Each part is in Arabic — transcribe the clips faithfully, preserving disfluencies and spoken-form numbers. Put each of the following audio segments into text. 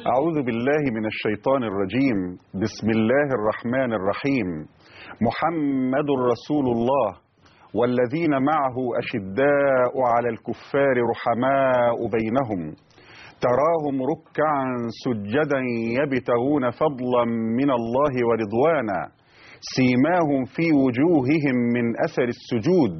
أعوذ بالله من الشيطان الرجيم. بسم الله الرحمن الرحيم. محمد رسول الله والذين معه أشداء على الكفار رحماء بينهم تراهم ركعا سجدا يبتغون فضلا من الله ورضوانا سيماهم في وجوههم من أثر السجود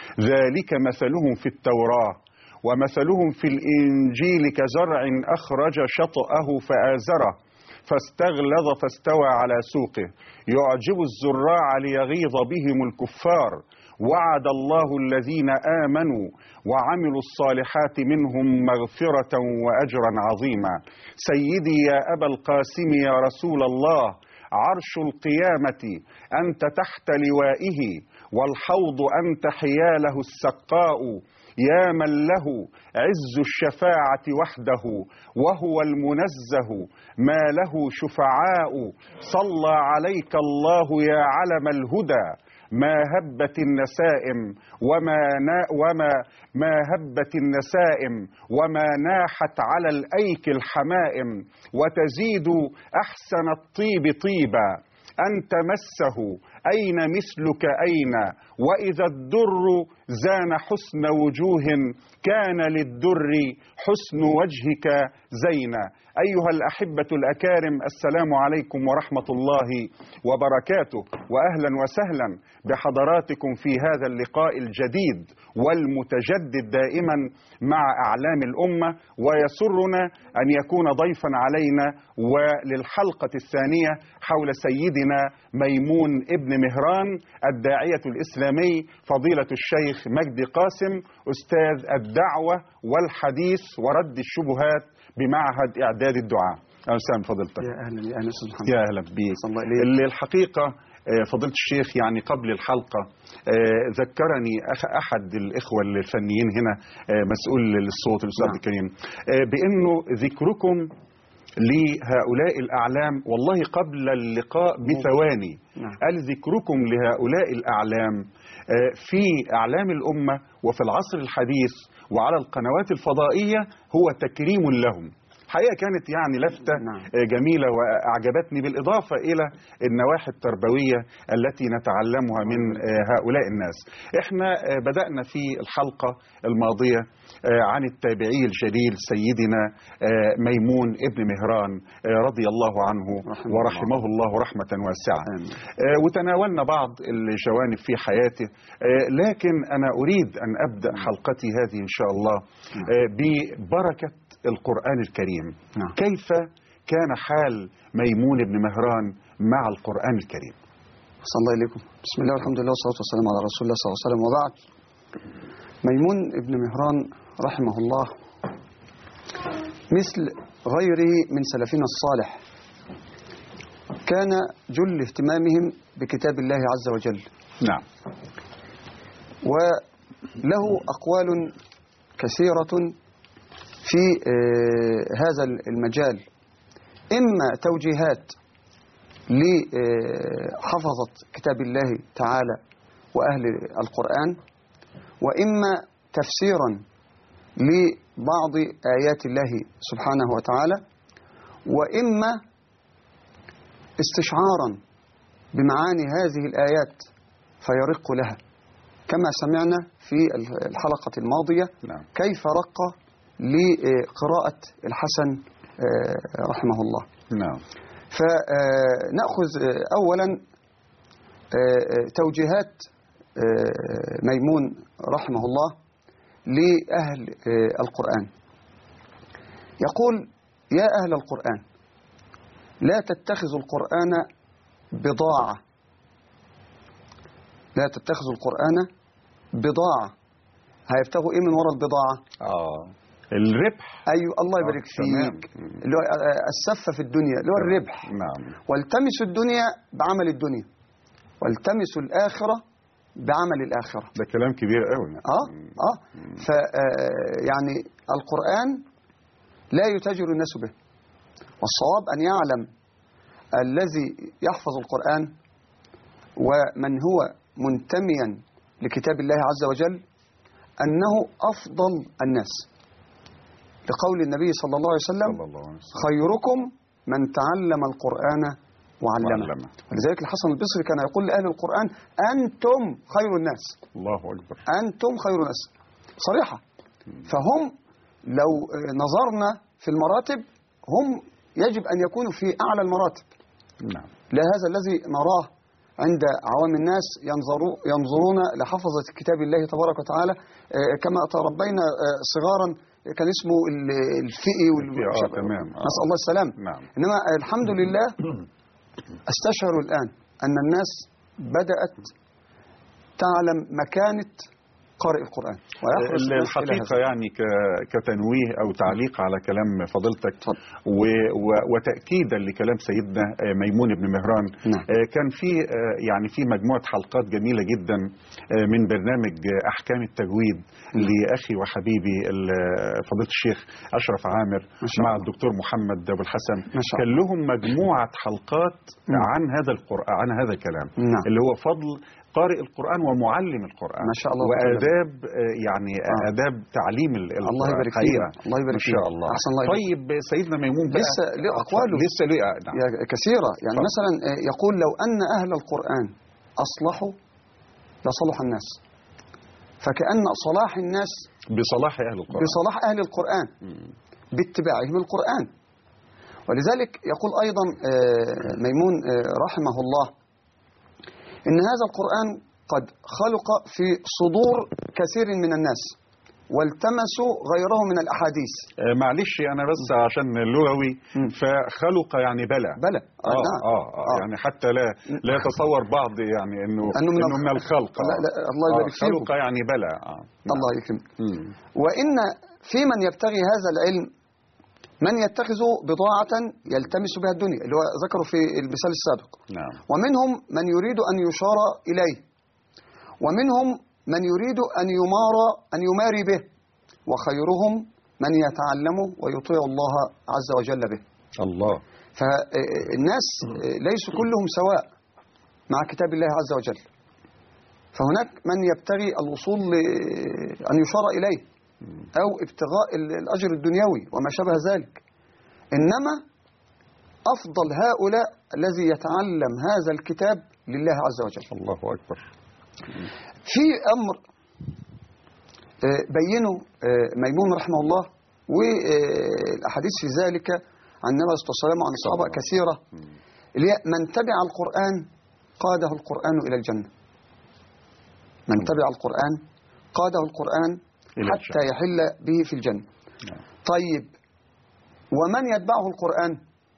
ذلك مثلهم في التوراة ومثلهم في الإنجيل كزرع أخرج شطأه فآزره فاستغلظ فاستوى على سوقه يعجب الزراع ليغيظ بهم الكفار وعد الله الذين آمنوا وعملوا الصالحات منهم مغفرة وأجرا عظيما. سيدي يا أبا القاسم يا رسول الله، عرش القيامة أنت تحت لوائه والحوض أنت حياله السقاء يا من له عز الشفاعة وحده وهو المنزه ما له شفعاء. صلى عليك الله يا علم الهدى ما هبت النسائم وما نا وما ما هبت النسائم وما ناحت على الأيك الحمائم وتزيد أحسن الطيب طيبا أنت مسه أين مثلك أين وإذا الدر زان حسن وجوه كان للدر حسن وجهك زينا. أيها الأحبة الأكارم، السلام عليكم ورحمة الله وبركاته، وأهلا وسهلا بحضراتكم في هذا اللقاء الجديد والمتجدد دائما مع أعلام الأمة. ويسرنا أن يكون ضيفا علينا وللحلقة الثانية حول سيدنا ميمون ابن مهران الداعية الإسلامي فضيلة الشيخ مجدي قاسم أستاذ الدعوة والحديث ورد الشبهات بمعهد إعداد الدعاء. أهلا وسهلا فضيلتك. يا أهلا يا أهلا أستاذ محمد. يا أهلا بيك. اللي الحقيقة فضيلة الشيخ يعني قبل الحلقة ذكرني أحد الإخوة الفنيين هنا مسؤول للصوت الأستاذ الكريم بأنه ذكركم لهؤلاء الأعلام والله قبل اللقاء بثواني قال ذكركم لهؤلاء الأعلام في أعلام الأمة وفي العصر الحديث وعلى القنوات الفضائية هو تكريم لهم. حقيقة كانت يعني لفتة جميلة وأعجبتني بالإضافة إلى النواحي التربوية التي نتعلمها من هؤلاء الناس. احنا بدأنا في الحلقة الماضية عن التابعي الجليل سيدنا ميمون ابن مهران رضي الله عنه ورحمه الله رحمة واسعة، وتناولنا بعض الجوانب في حياته، لكن أنا أريد أن أبدأ حلقتي هذه إن شاء الله ببركة القرآن الكريم. نعم. كيف كان حال ميمون بن مهران مع القرآن الكريم؟ صلى الله عليكم. بسم الله والحمد لله والصلاة والسلام على رسول الله صلى الله عليه وسلم، وبعد. ميمون بن مهران رحمه الله مثل غيره من سلفنا الصالح كان جل اهتمامهم بكتاب الله عز وجل. نعم. وله أقوال كثيرة في هذا المجال، إما توجيهات لحفظة كتاب الله تعالى وأهل القرآن، وإما تفسيرا لبعض آيات الله سبحانه وتعالى، وإما استشعارا بمعاني هذه الآيات فيرق لها، كما سمعنا في الحلقة الماضية. نعم. كيف رق لقراءة الحسن رحمه الله. نعم. فنأخذ أولا توجيهات ميمون رحمه الله لأهل القرآن. يقول: يا أهل القرآن، لا تتخذوا القرآن بضاعة، لا تتخذوا القرآن بضاعة. هيبتغوا إيه من وراء البضاعة؟ آه الربح. أيوة، الله يبارك فيك. اللي هو السفة في الدنيا، اللي هو الربح. نعم. والتمسوا الدنيا بعمل الدنيا، والتمسوا الآخرة بعمل الآخرة. ده كلام كبير قوي. آه آه ف يعني القرآن لا يتاجر الناس به، والصواب أن يعلم الذي يحفظ القرآن ومن هو منتميا لكتاب الله عز وجل أنه أفضل الناس، لقول النبي صلى الله عليه وسلم صلى الله عليه وسلم. خيركم من تعلم القرآن وعلمه. وعلمه. ولذلك الحسن البصري كان يقول لأهل القرآن أنتم خير الناس. الله أكبر. أنتم خير الناس صريحة. فهم لو نظرنا في المراتب هم يجب أن يكونوا في أعلى المراتب. نعم. لا هذا الذي نراه عند عوام الناس ينظروا ينظرون لحفظة كتاب الله تبارك وتعالى كما تربينا صغارا كان اسمه الفئي آه تمام. آه. نسأل الله السلام. نعم. إنما الحمد لله استشعر الآن أن الناس بدأت تعلم مكانة قارئ القرآن. الحقيقة يعني كتنويه أو تعليق على كلام فضيلتك وتأكيدا لكلام سيدنا ميمون بن مهران. نعم. كان في يعني في مجموعة حلقات جميلة جدا من برنامج أحكام التجويد نعم. لأخي وحبيبي فضيلة الشيخ أشرف عامر مع الدكتور محمد أبو الحسن. كان لهم مجموعة حلقات نعم. عن هذا القرآن عن هذا الكلام. نعم. اللي هو فضل قارئ القرآن ومعلم القرآن. ما شاء الله. وآداب يعني آه. آداب تعليم القرآن. الله يبارك فيك. الله يبارك فيك. ما شاء الله. الله طيب سيدنا ميمون بقى لسه له أقواله لسه له نعم. كثيرة يعني فضل. مثلا يقول لو أن أهل القرآن أصلحوا لصلح الناس، فكأن صلاح الناس بصلاح أهل القرآن بصلاح أهل القرآن م. باتباعهم القرآن. ولذلك يقول أيضا ميمون رحمه الله إن هذا القرآن قد خلق في صدور كثير من الناس والتمسوا غيره من الأحاديث. آه معلش أنا بس عشان اللغوي فخلق يعني بلى بلى آه, آه, آه, آه يعني حتى لا لا يتصور بعض يعني إنه أنه من, إنه من الخلق. لا لا الله يبارك فيكم. خلق يعني بلى. آه الله يكرمك. وإن في من يبتغي هذا العلم من يتخذه بضاعة يلتمس بها الدنيا اللي هو ذكره في المثال السابق. نعم. ومنهم من يريد أن يشار إليه، ومنهم من يريد أن يمارى أن يماري به، وخيرهم من يتعلمه ويطيع الله عز وجل به. الله. فالناس ليسوا كلهم سواء مع كتاب الله عز وجل، فهناك من يبتغي الوصول أن يشار إليه أو ابتغاء الأجر الدنيوي وما شابه ذلك. إنما أفضل هؤلاء الذي يتعلم هذا الكتاب لله عز وجل. الله أكبر. في أمر بينه ميمون رحمه الله والأحاديث في ذلك عن النبي صلى الله عليه وسلم وعن الصحابة كثيرة، اللي هي من تبع القرآن قاده القرآن إلى الجنة. من تبع القرآن قاده القرآن حتى يحل به في الجنة. طيب ومن يتبعه القرآن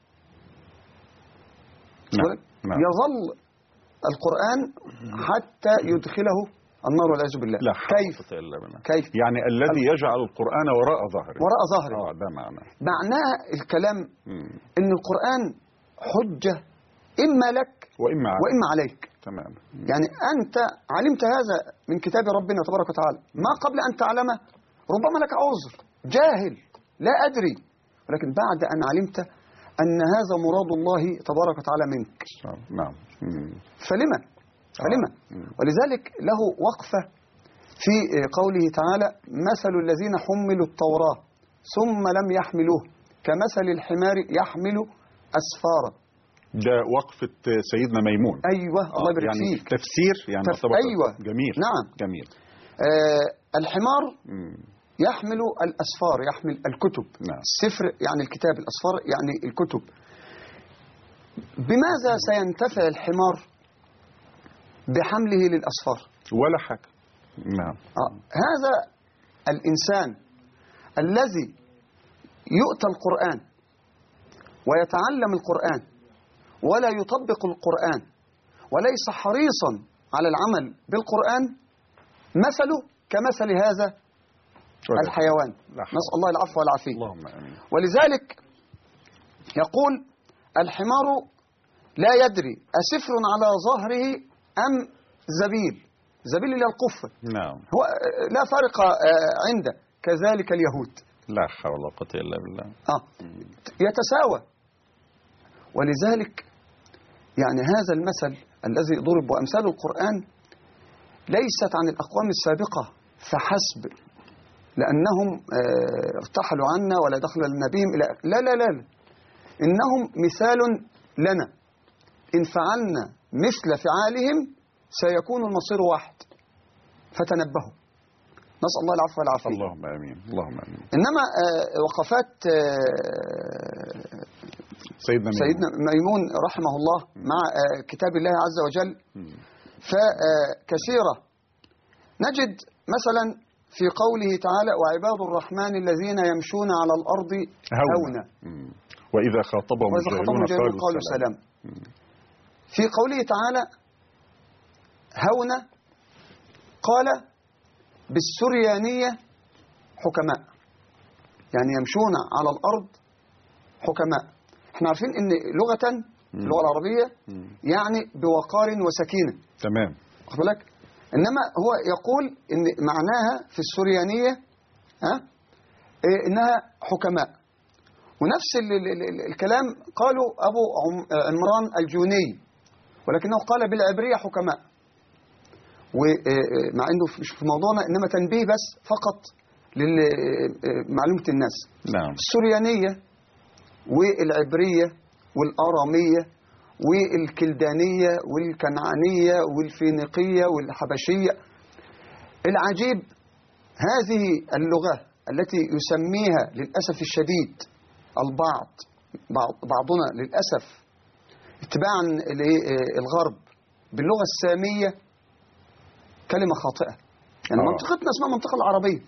يظل القرآن حتى يدخله النار والعياذ بالله. لا كيف؟ كيف؟ يعني الذي يجعل القرآن وراء ظهره. وراء ظهره. اه ده معناه. معناه الكلام مم. ان القرآن حجة إما لك وإما عليك. وإما عليك. تمام. يعني أنت علمت هذا من كتاب ربنا تبارك وتعالى، ما قبل أن تعلمه ربما لك عذر، جاهل لا أدري، ولكن بعد أن علمت أن هذا مراد الله تبارك وتعالى منك. نعم. فلما فلما ولذلك له وقفة في قوله تعالى مثل الذين حملوا التوراة ثم لم يحملوه كمثل الحمار يحمل أسفارا. ده وقفة سيدنا ميمون. أيوة الله يبارك يعني فيك. تفسير يعني تف... أيوة جميل. نعم جميل. آه الحمار مم. يحمل الأسفار، يحمل الكتب. نعم. السفر يعني الكتاب، الأسفار يعني الكتب. بماذا سينتفع الحمار بحمله للأسفار؟ ولا حاجة. نعم. آه. هذا الإنسان الذي يؤتى القرآن ويتعلم القرآن ولا يطبق القرآن وليس حريصا على العمل بالقرآن مثله كمثل هذا الحيوان. نسأل الله العفو والعافية. اللهم آمين. ولذلك يقول الحمار لا يدري أسفر على ظهره أم زبيل. زبيل إلى القفة. نعم. هو لا فرق عنده. كذلك اليهود. لا حول ولا قوة إلا بالله. آه. يتساوى. ولذلك يعني هذا المثل الذي ضرب وأمثال القرآن ليست عن الأقوام السابقة فحسب، لأنهم ارتحلوا عنا ولا دخل لنا بهم إلى لا لا لا لا إنهم مثال لنا، إن فعلنا مثل فعالهم سيكون المصير واحد، فتنبهوا. نسأل الله العفو والعافية. اللهم آمين اللهم آمين. إنما وقفات سيدنا ميمون, سيدنا ميمون رحمه الله مع كتاب الله عز وجل فكثيرة. نجد مثلا في قوله تعالى: وعباد الرحمن الذين يمشون على الأرض هونا وإذا خاطبهم الجاهلون قالوا, قالوا سلام. في قوله تعالى هونا قال بالسريانية حكماء، يعني يمشون على الأرض حكماء. احنا عارفين ان لغة اللغة العربية يعني بوقار وسكينة، تمام، واخد بالك؟ انما هو يقول ان معناها في السريانية ها إيه انها حكماء. ونفس ال ال ال الكلام قالوا ابو عمران الجوني، ولكنه قال بالعبرية حكماء. ومع انه مش في موضوعنا، انما تنبيه بس فقط لمعلومة الناس. نعم. السريانية والعبرية والآرامية والكلدانية والكنعانية والفينيقية والحبشية. العجيب هذه اللغة التي يسميها للأسف الشديد البعض بعض بعضنا للأسف اتباعا للغرب باللغة السامية كلمة خاطئة. يعني أوه. منطقتنا اسمها منطقة العربية،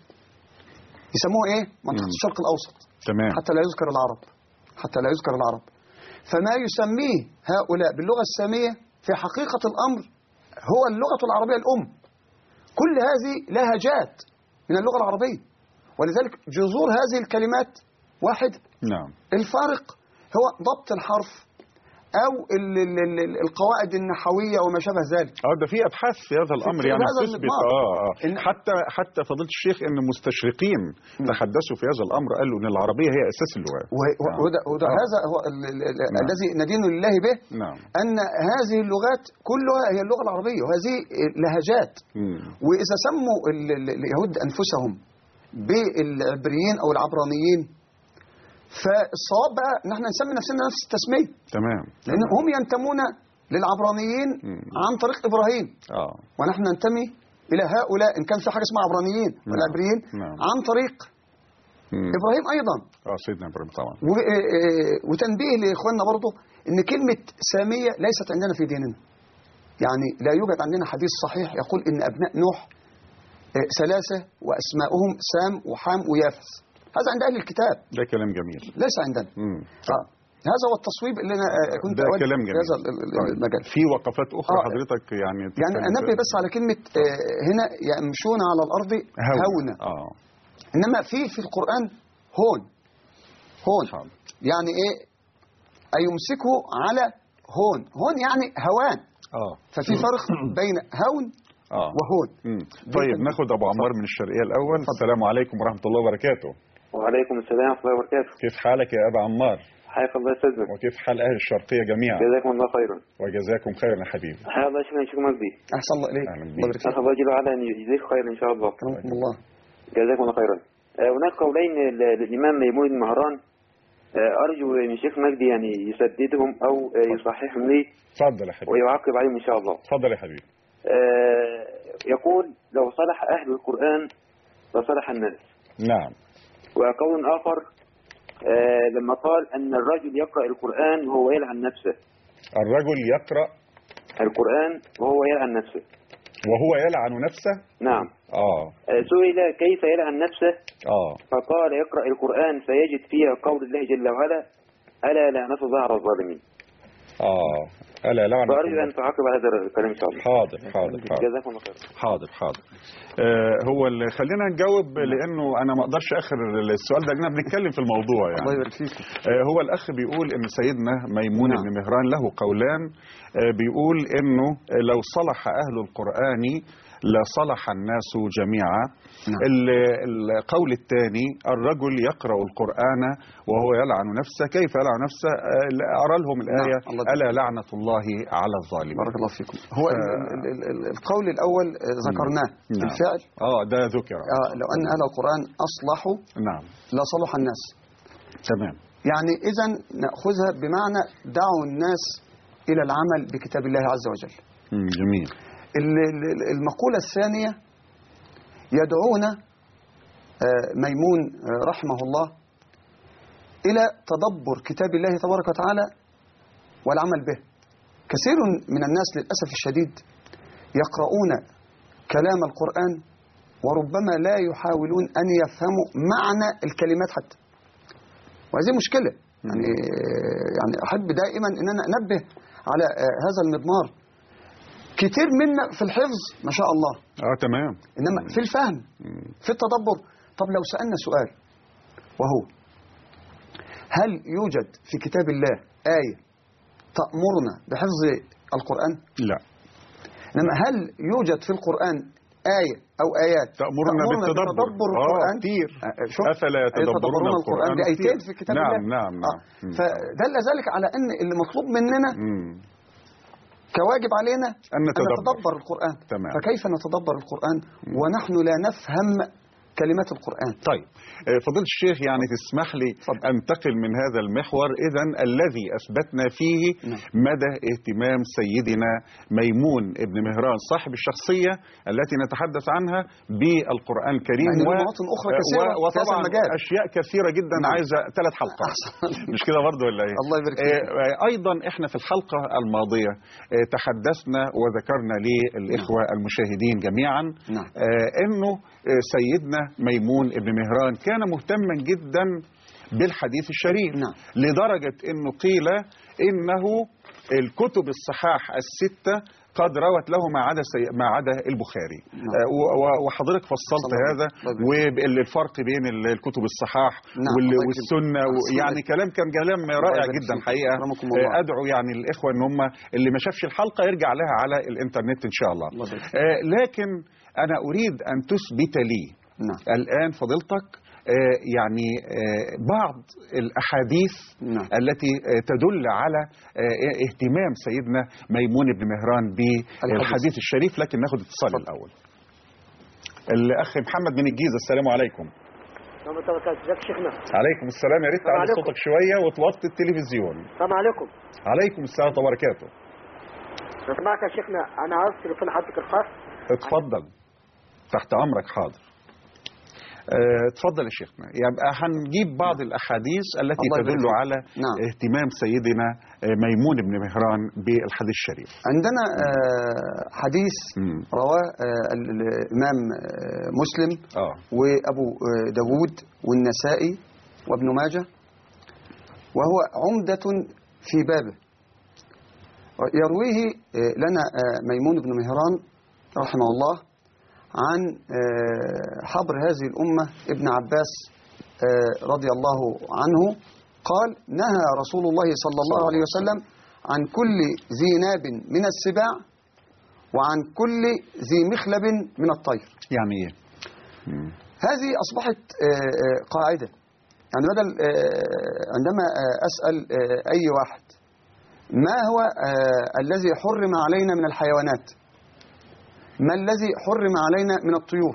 يسموها ايه؟ منطقة مم. الشرق الأوسط. تمام. حتى لا يذكر العرب حتى لا يذكر العرب فما يسميه هؤلاء باللغة السامية في حقيقة الأمر هو اللغة العربية الأم. كل هذه لهجات من اللغة العربية، ولذلك جذور هذه الكلمات واحد. نعم. الفارق هو ضبط الحرف أو ال ال ال القواعد النحوية وما شابه ذلك. اه ده في أبحاث في هذا الأمر يعني تثبت اه اه حتى حتى فضيلة الشيخ إن مستشرقين م. تحدثوا في هذا الأمر قالوا إن العربية هي أساس اللغات. وده وده آه. هذا هو ال ال ال نعم. الذي ندين لله به. نعم. أن هذه اللغات كلها هي اللغة العربية، وهذه لهجات. م. وإذا سموا اليهود أنفسهم بالعبريين أو العبرانيين، فالصواب بقى ان احنا نسمي نفسنا نفس التسميه. تمام. لان هم ينتمون للعبرانيين مم. عن طريق ابراهيم. اه ونحن ننتمي الى هؤلاء ان كان في حاجه اسمها عبرانيين ولا عبريين عن طريق مم. ابراهيم ايضا. اه سيدنا ابراهيم طبعا. وتنبيه لاخواننا برضه ان كلمه ساميه ليست عندنا في ديننا. يعني لا يوجد عندنا حديث صحيح يقول ان ابناء نوح ثلاثه واسماؤهم سام وحام ويافث. هذا عند أهل الكتاب. ده كلام جميل. ليس عندنا. آه. هذا هو التصويب اللي أنا كنت ده كلام جميل. في هذا المجال. في وقفات أخرى آه. حضرتك يعني يعني أنبه بس على كلمة آه هنا يمشون على الأرض هونا. آه. إنما في في القرآن هون هون حال. يعني إيه أيمسكه على هون هون يعني هوان. آه. ففي فرق بين هون آه. وهون. مم. طيب ناخد أبو عمار من الشرقية الأول. السلام عليكم ورحمة الله وبركاته. وعليكم السلام ورحمة الله وبركاته. كيف حالك يا أبا عمار؟ حياك الله يسلمك. وكيف حال أهل الشرقية جميعا؟ جزاكم الله خيرا. وجزاكم خيرا يا حبيبي. حيا الله شكرا شكرا مجدي. أحسن الله إليك. أهلا بك. أسأل الله جل وعلا أن يجزيك خيرا إن شاء الله. رحمكم الله. جزاكم الله خيرا. هناك قولين للإمام ميمون بن مهران، أرجو من الشيخ مجدي يعني يسددهم أو يصححهم لي. تفضل يا حبيبي. ويعقب عليهم إن شاء الله. تفضل يا حبيبي. يقول لو صلح أهل القرآن لصلح الناس. نعم. وقول آخر آه لما قال أن الرجل يقرأ القرآن وهو يلعن نفسه. الرجل يقرأ القرآن وهو يلعن نفسه. وهو يلعن نفسه؟ نعم. آه. سئل كيف يلعن نفسه؟ آه. فقال يقرأ القرآن فيجد فيها قول الله جل وعلا ألا لعنة الله على الظالمين. آه. ألا لعنة الله. فأرجو أن تعقب على هذا الكلام إن شاء الله. حاضر حاضر حاضر. جزاكم الله خير. حاضر حاضر. آه هو اللي خلينا نجاوب لأنه أنا ما أقدرش آخر السؤال ده، لأننا بنتكلم في الموضوع يعني. الله يبارك فيك. آه هو الأخ بيقول إن سيدنا ميمون نعم. بن مهران له قولان. آه بيقول إنه لو صلح أهل القرآن لصلح الناس جميعا. نعم. القول الثاني الرجل يقرأ القرآن وهو يلعن نفسه، كيف يلعن نفسه؟ أرى لهم الآية نعم. ألا لعنة الله على الظالمين. بارك الله فيكم. هو ف... ال ال ال القول الأول ذكرناه نعم. الفعل اه ده ذكر آه لو أن أهل القرآن أصلحوا نعم لصلح الناس. تمام. يعني إذن نأخذها بمعنى دعوا الناس إلى العمل بكتاب الله عز وجل. جميل. المقولة الثانية يدعون ميمون رحمه الله إلى تدبر كتاب الله تبارك وتعالى والعمل به. كثير من الناس للأسف الشديد يقرؤون كلام القرآن وربما لا يحاولون أن يفهموا معنى الكلمات حتى، وهذه مشكلة. يعني يعني أحب دائما أن أنا أنبه على هذا المضمار. كتير منا في الحفظ ما شاء الله اه تمام، إنما في الفهم في التدبر. طب لو سألنا سؤال وهو هل يوجد في كتاب الله آية تأمرنا بحفظ القرآن؟ لا. إنما هل يوجد في القرآن آية أو آيات تأمرنا, تأمرنا بالتدبر بتدبر آه القرآن؟ كتير. شوف أفلا يتدبرون القرآن؟ بآيتين في كتاب نعم الله. نعم نعم. آه. فدل ذلك على أن اللي مطلوب مننا مم. كواجب علينا أن نتدبر, أن نتدبر القرآن. تمام. فكيف نتدبر القرآن ونحن لا نفهم كلمات القرآن؟ طيب فضيلة الشيخ يعني تسمح لي فضل. أنتقل من هذا المحور. إذن الذي أثبتنا فيه نعم. مدى اهتمام سيدنا ميمون ابن مهران صاحب الشخصية التي نتحدث عنها بالقرآن الكريم و... مواطن أخرى كثيرة و... وطبعا المجال. أشياء كثيرة جدا نعم. عايزة ثلاث حلقات مش كده برضه ولا إيه؟ الله يبارك فيك. أيضا إحنا في الحلقة الماضية تحدثنا وذكرنا للإخوة نعم. المشاهدين جميعا نعم. إنه سيدنا ميمون ابن مهران كان مهتما جدا بالحديث الشريف. نعم. لدرجة انه قيل انه الكتب الصحاح الستة قد روت له ما عدا سي... ما عدا البخاري. نعم. آه وحضرتك فصلت صلح. هذا والفرق بين الكتب الصحاح نعم. وال... والسنة و... يعني كلام كان كلام رائع جدا حقيقة. آه ادعو يعني الاخوة ان هم اللي ما شافش الحلقة يرجع لها على الانترنت ان شاء الله. آه لكن انا اريد ان تثبت لي نعم. الان فضيلتك آه يعني آه بعض الأحاديث نعم. التي آه تدل على آه اهتمام سيدنا ميمون بن مهران بالحديث الشريف. لكن ناخد اتصال فضل. الأول الأخ محمد من الجيزة. السلام عليكم. شيخنا. عليكم السلام. يا ريت تعلي صوتك شوية وتوطي التلفزيون. السلام عليكم. عليكم السلام وبركاته. اسمعك يا شيخنا، أنا عاوز تليفون حضرتك الخاص. اتفضل تحت أمرك. حاضر. اه تفضل يا شيخنا. يبقى هنجيب بعض الأحاديث التي تدل على نعم. اهتمام سيدنا ميمون بن مهران بالحديث الشريف. عندنا اه حديث مم. رواه اه الإمام اه مسلم آه. وأبو اه داود والنسائي وابن ماجه، وهو عمدة في بابه. يرويه اه لنا اه ميمون بن مهران رحمه الله عن حبر هذه الأمة ابن عباس رضي الله عنه قال: نهى رسول الله صلى الله عليه وسلم عن كل ذي ناب من السباع وعن كل ذي مخلب من الطير. يعني ايه؟ هذه أصبحت قاعدة. يعني بدل عندما أسأل أي واحد ما هو الذي حرم علينا من الحيوانات، ما الذي حرم علينا من الطيور،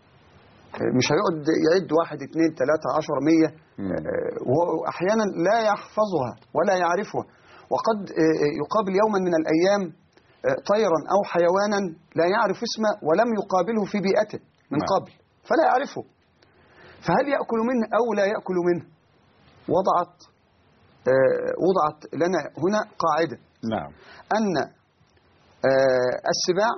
مش هيقعد يعد واحد اثنين ثلاثة عشر مية، وأحيانا لا يحفظها ولا يعرفها. وقد يقابل يوما من الأيام طيرا أو حيوانا لا يعرف اسمه ولم يقابله في بيئته من قبل فلا يعرفه، فهل يأكل منه أو لا يأكل منه؟ وضعت وضعت لنا هنا قاعدة نعم أن السباع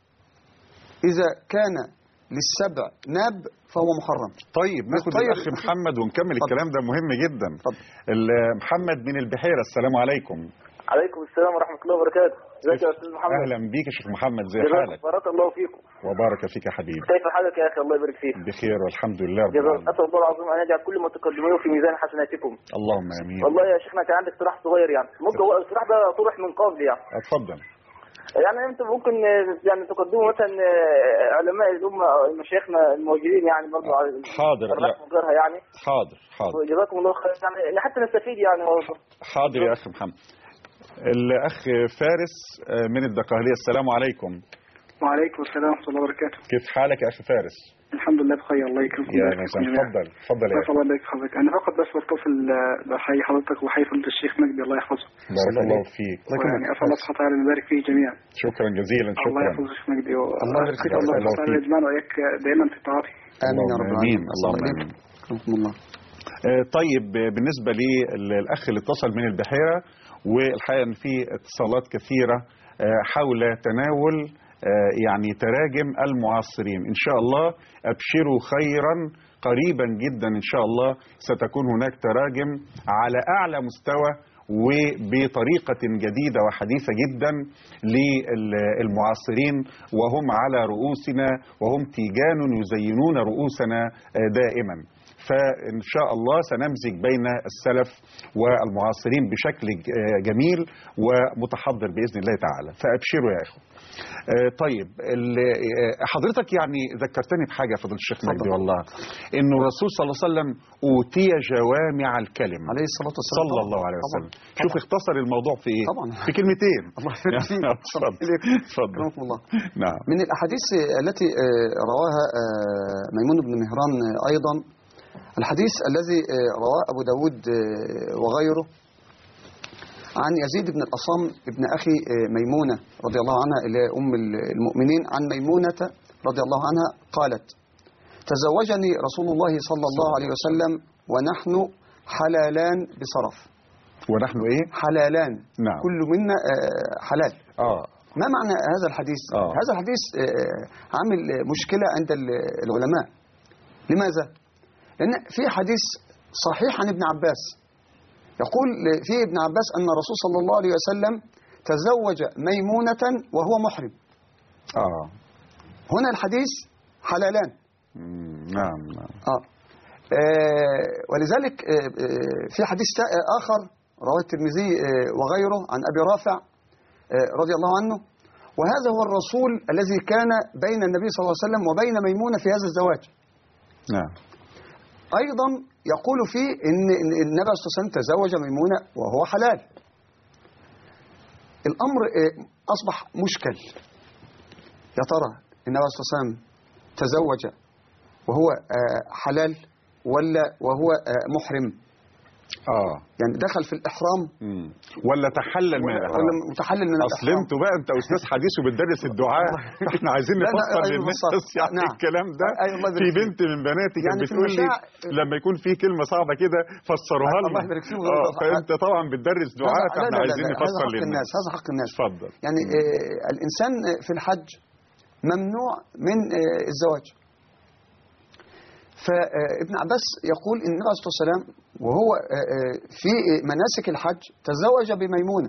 إذا كان للسبع ناب فهو محرم. طيب ناخد الأخ محمد ونكمل طب. الكلام ده مهم جدا. طب. محمد من البحيرة. السلام عليكم. عليكم السلام ورحمة الله وبركاته. ازيك يا أستاذ محمد؟ أهلا بيك يا شيخ محمد. زي حالك؟ بارك الله فيكم. وبارك فيك يا حبيبي. كيف حالك يا أخي؟ الله يبارك فيك. بخير والحمد لله رب العالمين. أسأل الله العظيم أن يجعل كل ما تقدمونه في ميزان حسناتكم. اللهم آمين. والله يا شيخنا كان عندي اقتراح صغير، يعني ممكن هو الاقتراح ده طرح من قبل يعني. اتفضل. يعني انتم ممكن يعني تقدموا مثلا علماء الامه مشايخنا الموجودين يعني برضه على حاضر غيرها يعني حاضر حاضر وجزاكم الله خير يعني حتى نستفيد يعني. حاضر يا اخي محمد. الاخ فارس من الدقهليه، السلام عليكم. وعليكم السلام ورحمه الله وبركاته. كيف حالك يا اخي فارس؟ الحمد لله بخير الله يكرمك. يا مساء تفضل تفضل يا اخي. الله يبارك حضرتك. انا فقط بس بتصل بحيي حضرتك وحي فضيله الشيخ مجدي الله يحفظه. بارك الله فيك. يعني اسال الله سبحانه وتعالى ان يبارك فيه جميعا. شكرا جزيلا. شكرا. الله يحفظ الشيخ مجدي الله يبارك فيك. الله سبحانه وتعالى يجمعنا واياك دائما في التعاطي. امين يا رب العالمين. اللهم امين. الله. طيب بالنسبة للأخ اللي اتصل من البحيرة، والحقيقة أن في اتصالات كثيرة حول تناول يعني تراجم المعاصرين. إن شاء الله أبشروا خيرا، قريبا جدا إن شاء الله ستكون هناك تراجم على أعلى مستوى وبطريقة جديدة وحديثة جدا للمعاصرين، وهم على رؤوسنا وهم تيجان يزينون رؤوسنا دائما. فإن شاء الله سنمزج بين السلف والمعاصرين بشكل جميل ومتحضر بإذن الله تعالى، فأبشروا يا إخوة. طيب حضرتك يعني ذكرتني بحاجة فضل الشيخ مجدي والله، إنه الرسول صلى الله عليه وسلم أوتي جوامع الكلم عليه الصلاة والسلام صلى الله عليه وسلم. طبعا. شوف اختصر الموضوع في إيه؟ طبعا. في كلمتين. الله يبارك فيك. تفضل. الله. نعم. من الأحاديث التي رواها ميمون بن مهران أيضا الحديث الذي رواه أبو داود وغيره عن يزيد بن الأصم ابن أخي ميمونة رضي الله عنها اللي أم المؤمنين، عن ميمونة رضي الله عنها قالت: تزوجني رسول الله صلى الله عليه وسلم ونحن حلالان بصرف. ونحن إيه؟ حلالان. نعم. كل منا حلال. آه. ما معنى هذا الحديث؟ آه. هذا الحديث عامل مشكلة عند العلماء. لماذا؟ لأن في حديث صحيح عن ابن عباس يقول فيه ابن عباس أن الرسول صلى الله عليه وسلم تزوج ميمونة وهو محرم. آه. هنا الحديث حلالان. نعم نعم. آه. آه ولذلك آه في حديث آخر رواه الترمذي آه وغيره عن أبي رافع آه رضي الله عنه، وهذا هو الرسول الذي كان بين النبي صلى الله عليه وسلم وبين ميمونة في هذا الزواج. نعم. أيضا يقول فيه إن النبي صلى الله عليه وسلم تزوج ميمونة وهو حلال. الأمر أصبح مشكل. يا ترى النبي صلى الله عليه وسلم تزوج وهو حلال ولا وهو محرم؟ اه يعني دخل في الإحرام مم. ولا تحلل من الإحرام؟ ولا متحلل من الإحرام؟ أصل أنتوا بقى أنت أستاذ حديث وبتدرس الدعاء، احنا عايزين نفسر للناس يعني نعم. الكلام ده. أيوة في بنت من بناتي كانت يعني بتقول لي لما يكون في كلمة صعبة كده فسروها لنا. الله يبارك فيك. اه فأنت طبعا بتدرس دعاء، فاحنا عايزين نفسر للناس. هذا حق الناس. اتفضل. يعني آه الإنسان في الحج ممنوع من آه الزواج. فابن عباس يقول إن النبي صلى الله عليه وسلم وهو في مناسك الحج تزوج بميمونة.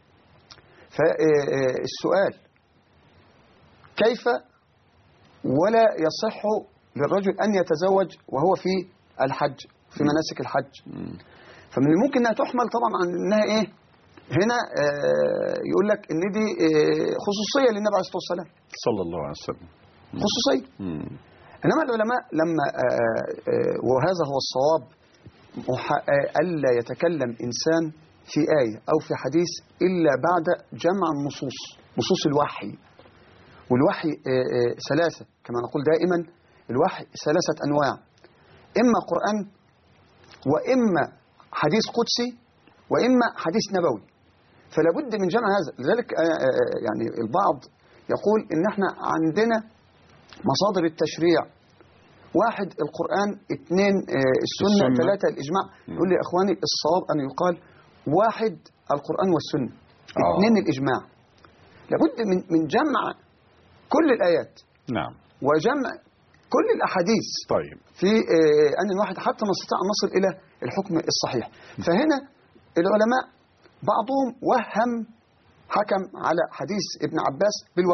فالسؤال كيف ولا يصح للرجل أن يتزوج وهو في الحج في مناسك الحج؟ فمن الممكن أنها تحمل طبعا عن أنها إيه هنا يقول لك أن دي خصوصية للنبي عليه الصلاة والسلام صلى الله عليه وسلم، خصوصية. إنما العلماء لما وهذا هو الصواب ألا يتكلم إنسان في آية أو في حديث إلا بعد جمع النصوص، نصوص الوحي. والوحي ثلاثة كما نقول دائما، الوحي ثلاثة أنواع، إما قرآن وإما حديث قدسي وإما حديث نبوي. فلا بد من جمع هذا. لذلك يعني البعض يقول إن احنا عندنا مصادر التشريع: واحد القرآن، اثنين السنة, السنة. ثلاثة الإجماع. يقول لي أخواني الصواب أن يقال واحد القرآن والسنة، آه. اثنين الإجماع. لابد من من جمع كل الآيات، نعم، وجمع كل الأحاديث، طيب، في أن الواحد حتى نستطيع أن نصل إلى الحكم الصحيح. فهنا العلماء بعضهم وهم، حكم على حديث ابن عباس بالوهم،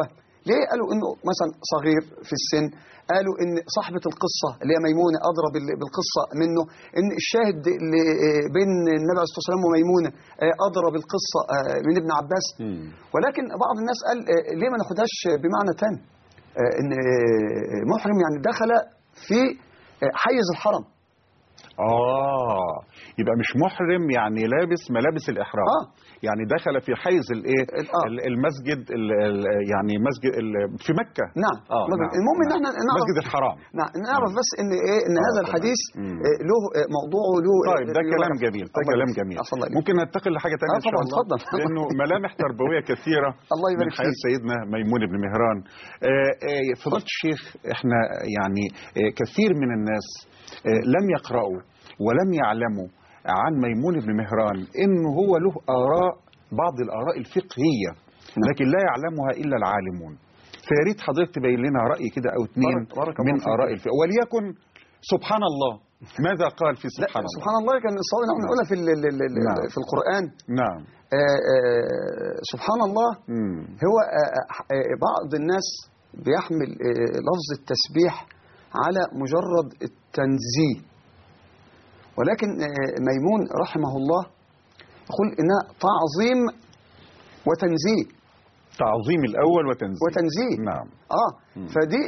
ليه؟ قالوا انه مثلا صغير في السن، قالوا ان صاحبة القصة اللي هي ميمونة أضرب بالقصة منه، ان الشاهد اللي بين النبي عليه الصلاة والسلام وميمونة أضرب القصة من ابن عباس. ولكن بعض الناس قال ليه ما ناخدهاش بمعنى تاني، ان محرم يعني دخل في حيز الحرم. اه يبقى مش محرم يعني لابس ملابس الإحرام. آه. يعني دخل في حيز الايه آه. المسجد ال ال يعني مسجد ال في مكة. نعم. آه نعم. المهم ان احنا نعرف مسجد الحرام. نعم نعرف بس ان ايه ان آه هذا طبعا. الحديث مم. له موضوعه له. طيب ده كلام جميل، ده كلام جميل. ممكن ننتقل لحاجة ثانية آه ان شاء الله. اتفضل. لانه ملامح تربوية كثيرة الله يبارك من حياة فيك. سيدنا ميمون بن مهران. فضيلة الشيخ، احنا يعني كثير من الناس لم يقرأوا ولم يعلموا عن ميمون بن مهران انه هو له آراء، بعض الآراء الفقهية، لكن لا يعلمها إلا العالمون. فياريت حضرتك تبين لنا رأي كده أو اثنين من آراء الفقه، وليكن سبحان الله ماذا قال في سبحان الله؟ سبحان الله كان الصواب نحن نقولها في نعم. في القرآن. نعم. آآ آآ سبحان الله. مم. هو آآ بعض الناس بيحمل لفظ التسبيح على مجرد التنزيه، ولكن ميمون رحمه الله يقول إنها تعظيم وتنزيه. تعظيم الأول وتنزيه. وتنزيه. نعم. آه م. فدي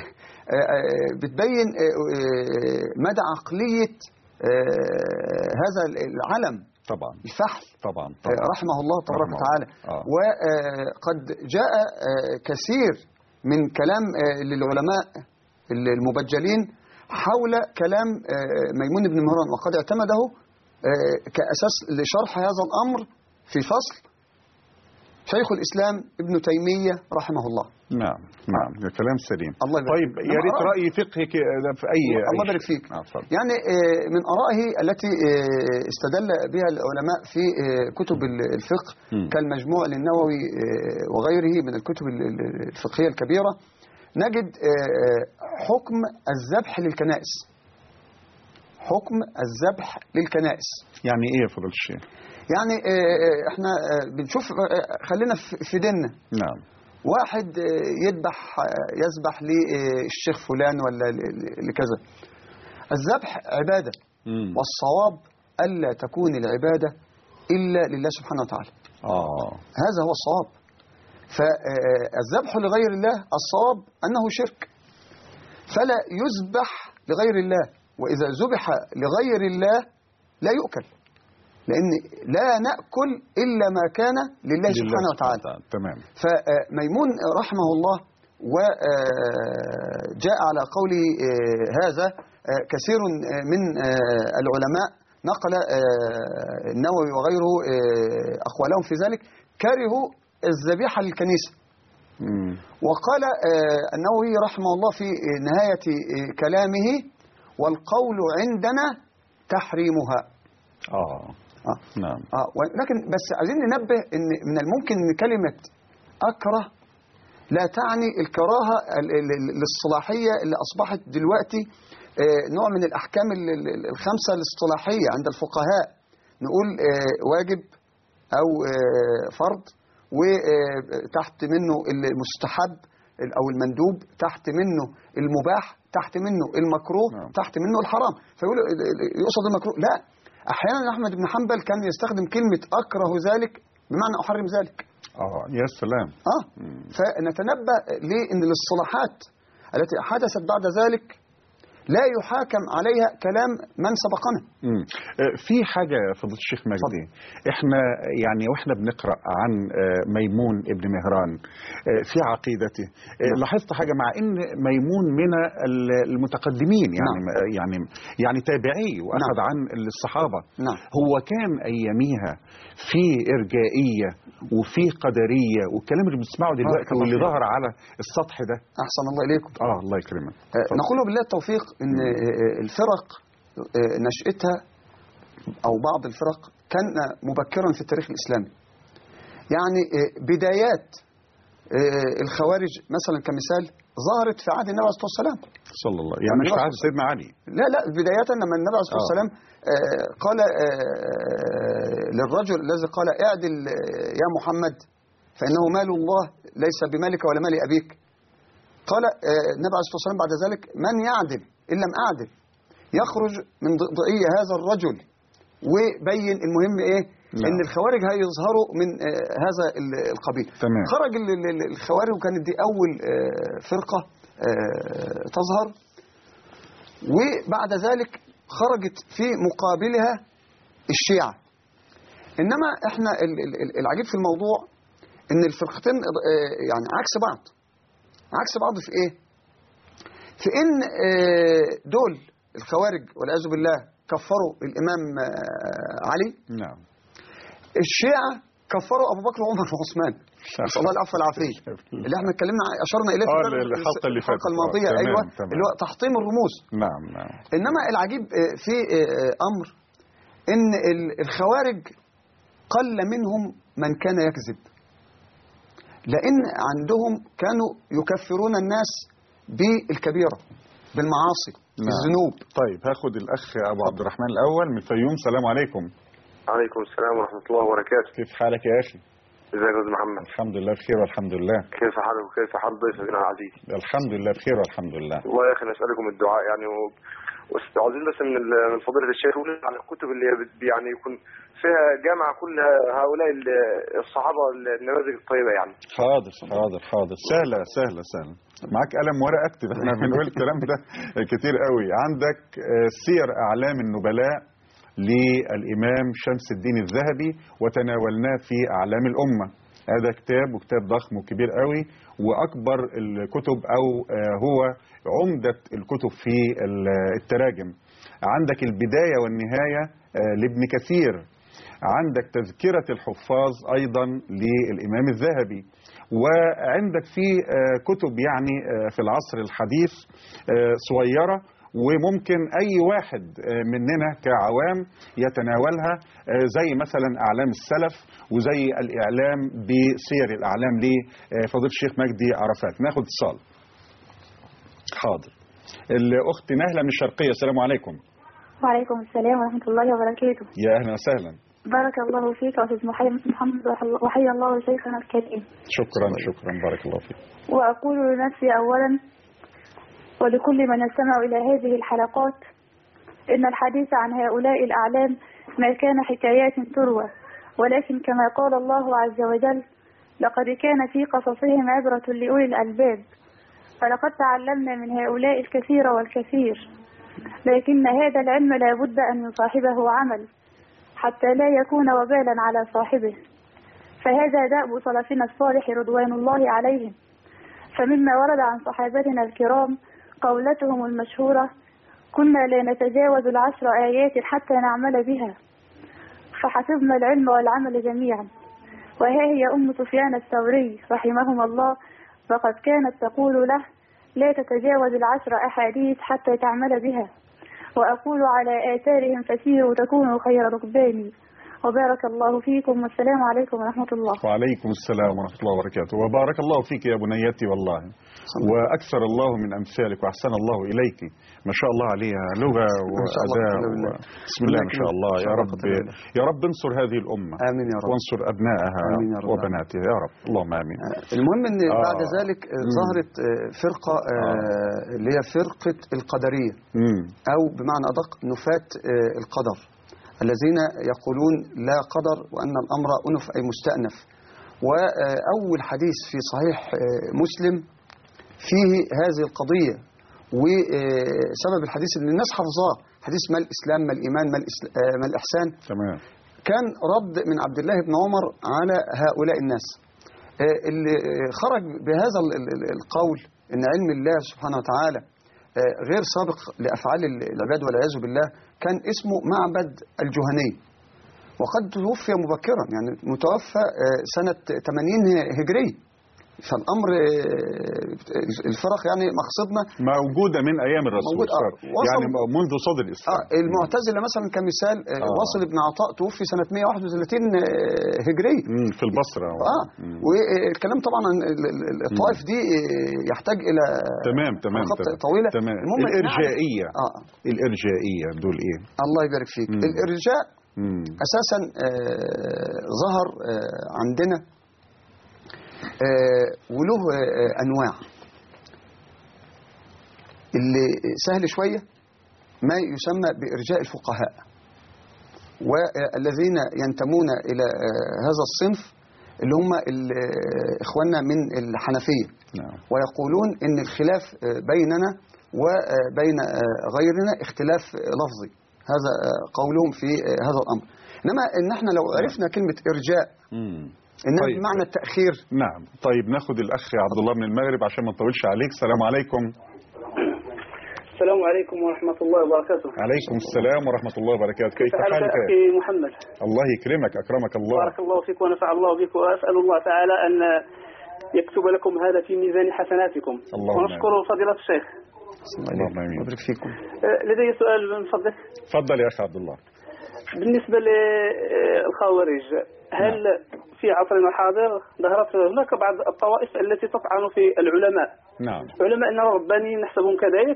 بتبين مدى عقلية هذا العلم. طبعا. الفحل. طبعا. طبعا. رحمه الله تبارك وتعالى. آه. وقد جاء كثير من كلام للعلماء المبجلين حول كلام ميمون بن مهران، وقد اعتمده كأساس لشرح هذا الأمر في فصل شيخ الإسلام ابن تيمية رحمه الله. نعم نعم كلام سليم. الله طيب يا ريت رأي فقهي في أي الله يبارك فيك. آه يعني من آرائه التي استدل بها العلماء في كتب الفقه م. كالمجموع للنووي وغيره من الكتب الفقهية الكبيرة، نجد حكم الذبح للكنائس. حكم الذبح للكنائس يعني ايه يا فضيلة الشيخ؟ يعني احنا بنشوف، خلينا في ديننا. نعم. واحد يذبح يذبح للشيخ فلان ولا لكذا. الذبح عبادة. مم. والصواب ألا تكون العبادة إلا لله سبحانه وتعالى. آه. هذا هو الصواب. فالذبح لغير الله الصواب أنه شرك، فلا يذبح لغير الله، وإذا ذبح لغير الله لا يؤكل، لأن لا نأكل إلا ما كان لله سبحانه وتعالى. تمام. فميمون رحمه الله وجاء على قوله هذا كثير من العلماء، نقل النووي وغيره أقوالهم في ذلك، كرهوا الذبيحة للكنيسة. مم. وقال النووي رحمه الله في نهاية كلامه: والقول عندنا تحريمها. آه. آه. نعم. آه. ولكن بس عايزين ننبه ان من الممكن ان كلمة أكره لا تعني الكراهة الاصطلاحية اللي أصبحت دلوقتي نوع من الأحكام الخمسة الاصطلاحية عند الفقهاء. نقول واجب أو فرض، وتحت منه المستحب أو المندوب، تحت منه المباح، تحت منه المكروه، نعم. تحت منه الحرام. فيقول يقصد المكروه. لا، أحيانا أحمد بن حنبل كان يستخدم كلمة أكره ذلك بمعنى أحرم ذلك. آه يا سلام. آه فنتنبه لأن الاصطلاحات التي حدثت بعد ذلك لا يحاكم عليها كلام من سبقنا. مم. في حاجة فضيلة الشيخ مجدي، احنا يعني واحنا بنقرأ عن ميمون ابن مهران في عقيدته، نعم. لاحظت حاجة، مع ان ميمون من المتقدمين يعني نعم. يعني يعني تابعي واخذ نعم. عن الصحابة. نعم. هو كان اياميها في ارجائية وفي قدرية والكلام اللي بنسمعه دلوقتي واللي ظهر على السطح ده. احسن الله اليكم. اه الله يكرمك. نقول بالله التوفيق ان الفرق نشأتها او بعض الفرق كان مبكرا في التاريخ الاسلامي. يعني بدايات الخوارج مثلا كمثال ظهرت في عهد النبي عليه الصلاه والسلام صلى الله عليه وسلم، يعني مش في عهد سيدنا علي. لا لا بداية لما النبي عليه الصلاه والسلام قال للرجل الذي قال: اعدل يا محمد فإنه مال الله ليس بمالك ولا مال أبيك. قال آه، النبي عليه الصلاة والسلام بعد ذلك من يعدل إن لم أعدل، يخرج من ضئضئي هذا الرجل. وبين المهم إيه؟ نعم. إن الخوارج هيظهروا من آه، هذا ال- القبيل. تمام. خرج ال- ال- الخوارج، وكانت دي أول آه، فرقة آه، تظهر. وبعد ذلك خرجت في مقابلها الشيعة. إنما إحنا ال- ال- العجيب في الموضوع إن الفرقتين آه، يعني عكس بعض. عكس بعض في إيه؟ في إن آه، دول الخوارج والعياذ بالله كفروا الإمام آه، علي. نعم. الشيعة كفروا أبو بكر وعمر وعثمان. نسأل الله العفو والعافية. اللي احنا اتكلمنا أشرنا إليه في آه، الدرس- الحلقة اللي الحلقة فاتت. الماضية. تمام، أيوة، تمام. اللي هو تحطيم الرموز. نعم نعم. إنما العجيب آه، في آه، أمر إن ال- الخوارج قل منهم من كان يكذب، لأن عندهم كانوا يكفرون الناس بالكبيرة، بالمعاصي، نعم. بالذنوب. طيب هاخد الأخ أبو عبد الرحمن الأول من الفيوم. السلام عليكم. عليكم السلام ورحمة الله وبركاته. كيف حالك يا أخي؟ ازيك يا أستاذ محمد؟ الحمد لله بخير والحمد لله. كيف حالك وكيف حال ضيفك العزيز؟ الحمد لله بخير والحمد لله. والله يا أخي نسألكم الدعاء يعني و... وعاوزين بس من ال- من فضيلة الشيخ يقول عن الكتب اللي هي بت- يعني يكون فيها جامع كل هؤلاء ال- الصحابة النماذج الطيبة يعني. حاضر حاضر حاضر. سهلة سهلة سهلة. معاك قلم ورقة اكتب، احنا بنقول الكلام ده كتير قوي. عندك آه، سير أعلام النبلاء للإمام شمس الدين الذهبي، وتناولناه في أعلام الأمة. هذا كتاب، وكتاب ضخم وكبير قوي، وأكبر الكتب أو آه، هو عمدة الكتب في ال- التراجم. عندك البداية والنهاية آه، لابن كثير. عندك تذكرة الحفاظ أيضا للإمام الذهبي. وعندك في آه، كتب يعني آه، في العصر الحديث آه، صغيرة، وممكن أي واحد آه، مننا كعوام يتناولها، آه، زي مثلا أعلام السلف، وزي الإعلام بسير الأعلام لفضيلة الشيخ مجدي عرفات. ناخد اتصال. حاضر. الأخت نهلة من الشرقية. السلام عليكم. وعليكم السلام ورحمة الله وبركاته. يا أهلا وسهلا. بارك الله فيك يا أستاذ محمد، وحيا الله شيخنا الكريم. شكرا شكرا بارك الله فيك. وأقول لنفسي أولا ولكل من يستمع إلى هذه الحلقات إن الحديث عن هؤلاء الأعلام ما كان حكايات تروى، ولكن كما قال الله عز وجل لقد كان في قصصهم عبرة لأولي الألباب. فلقد تعلمنا من هؤلاء الكثير والكثير، لكن هذا العلم لا بد أن يصاحبه عمل حتى لا يكون وبالا على صاحبه. فهذا دأب سلفنا الصالح رضوان الله عليهم. فمما ورد عن صحابتنا الكرام قولتهم المشهورة: كنا لا نتجاوز العشر آيات حتى نعمل بها، فحفظنا العلم والعمل جميعا. وها هي أم سفيان الثوري رحمهما الله، فقد كانت تقول له: لا تتجاوز العشر أحاديث حتى تعمل بها، وأقول على آثارهم فسيروا تكونوا خير ركبان. وبارك الله فيكم، والسلام عليكم ورحمة الله. وعليكم السلام ورحمة الله وبركاته. وبارك الله فيك يا بنيتي والله، وأكثر الله من أمثالك، وأحسن الله إليك. ما شاء الله عليها لغة وأداء و... بسم الله ما شاء الله. يا رب يا رب انصر هذه الأمة. آمين يا رب. وانصر أبنائها يا رب. وبناتها يا رب. اللهم آمين. المهم أن آه. بعد ذلك ظهرت فرقة آه. اللي هي فرقة القدرية، مم. أو بمعنى أدق نفاة آه القدر، الذين يقولون لا قدر وأن الأمر أنف أي مستأنف. وأول حديث في صحيح مسلم فيه هذه القضية، وسبب الحديث اللي الناس حفظاه، حديث ما الإسلام ما الإيمان ما, ما الإحسان. تمام. كان رد من عبد الله بن عمر على هؤلاء الناس اللي خرج بهذا القول إن علم الله سبحانه وتعالى غير سابق لأفعال العباد والعياذ بالله. كان اسمه معبد الجهني، وقد توفي مبكرا، يعني متوفى سنة ثمانين هجري. فالأمر الفرق يعني مقصدنا موجودة من أيام الرسول موجود آه. يعني منذ صدر الإسلام. آه. المعتزلة مثلا كمثال آه. واصل بن عطاء توفي سنة مئة وواحد وثلاثين هجري في البصرة. آه. والكلام طبعا عن الطائف دي يحتاج إلى تمام تمام خط طويلة. تمام. الإرجائية آه. الإرجائية دول إيه؟ الله يبارك فيك. مم. الإرجاء مم. أساسا آه ظهر آه عندنا وله أنواع. اللي سهل شوية ما يسمى بإرجاء الفقهاء، والذين ينتمون إلى هذا الصنف اللي هم إخواننا من الحنفية، نعم. ويقولون إن الخلاف بيننا وبين غيرنا اختلاف لفظي، هذا قولهم في هذا الأمر. إنما إن احنا لو عرفنا كلمة إرجاء إنها طيب. بمعنى التأخير. نعم. طيب ناخد الأخ عبد الله من المغرب عشان ما نطولش عليك. السلام عليكم. السلام عليكم ورحمة الله وبركاته. عليكم السلام ورحمة الله وبركاته. كيف حالك أخي محمد؟ الله يكرمك، أكرمك الله. بارك الله فيك ونفع الله بك، وأسأل الله تعالى أن يكتب لكم هذا في ميزان حسناتكم. ونشكر فضيلة الشيخ. اللهم آمين. وبارك فيكم. لدي سؤال من فضلك. تفضل يا أخي عبد الله. بالنسبة للخوارج، هل نعم. في عصرنا الحاضر ظهرت هناك بعض الطوائف التي تطعن في العلماء؟ نعم. علماءنا الربانيين نحسبهم كذلك،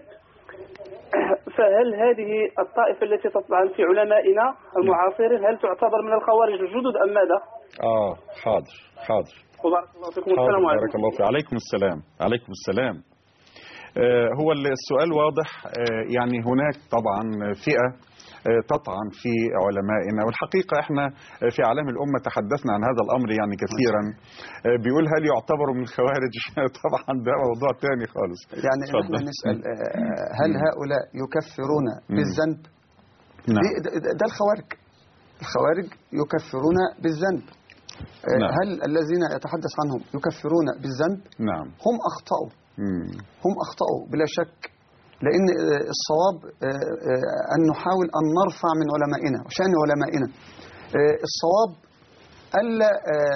فهل هذه الطائفة التي تطعن في علمائنا المعاصرين هل تعتبر من الخوارج الجدد أم ماذا؟ آه حاضر حاضر. وبارك الله فيكم. السلام عليكم. بارك الله فيك. عليكم السلام. عليكم السلام. آه هو السؤال واضح. آه يعني هناك طبعا فئة تطعن في علمائنا، والحقيقة احنا في اعلام الامة تحدثنا عن هذا الامر يعني كثيرا. بيقول هل يعتبروا من الخوارج؟ طبعا ده موضوع تاني خالص. يعني احنا نسأل هل هؤلاء يكفرون بالذنب؟ نعم. ده الخوارج. الخوارج يكفرون بالذنب. نعم. هل الذين يتحدث عنهم يكفرون بالذنب؟ نعم. هم اخطأوا. هم اخطأوا بلا شك، لأن الصواب أن نحاول أن نرفع من علمائنا وشأن علمائنا. الصواب ألا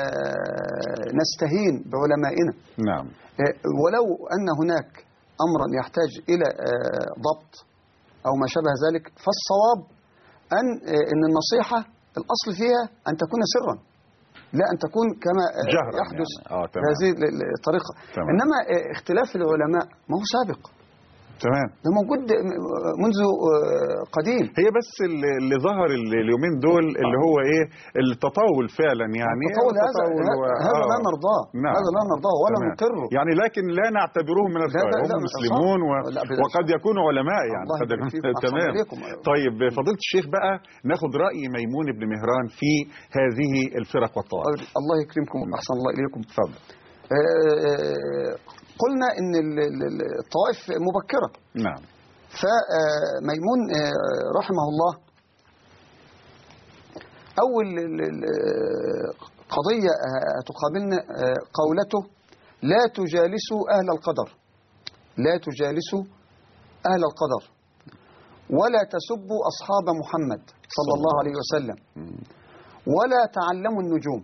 نستهين بعلمائنا. نعم. ولو أن هناك أمرا يحتاج إلى ضبط أو ما شابه ذلك، فالصواب أن أن النصيحة الأصل فيها أن تكون سرا، لا أن تكون كما يحدث يعني. آه، بهذه الطريقة. تمام. إنما اختلاف العلماء ما هو سابق، تمام، ده موجود منذ قديم. هي بس اللي ظهر اليومين دول اللي هو ايه التطاول فعلا، يعني التطاول هذا و... هذا لا نرضاه. نعم. هذا لا نرضاه ولا نقره يعني، لكن لا نعتبرهم من الخوارج، هم مسلمون و... وقد يكونوا علماء يعني. تمام. طيب فضيلة الشيخ بقى ناخد رأي ميمون بن مهران في هذه الفرق والطوائف. الله يكرمكم وأحسن الله إليكم. تفضل. قلنا ان الطوائف مبكرة. نعم. فميمون رحمه الله اول قضية تقابلنا قولته لا تجالسوا اهل القدر، لا تجالسوا اهل القدر ولا تسبوا اصحاب محمد صلى الله عليه وسلم ولا تعلموا النجوم.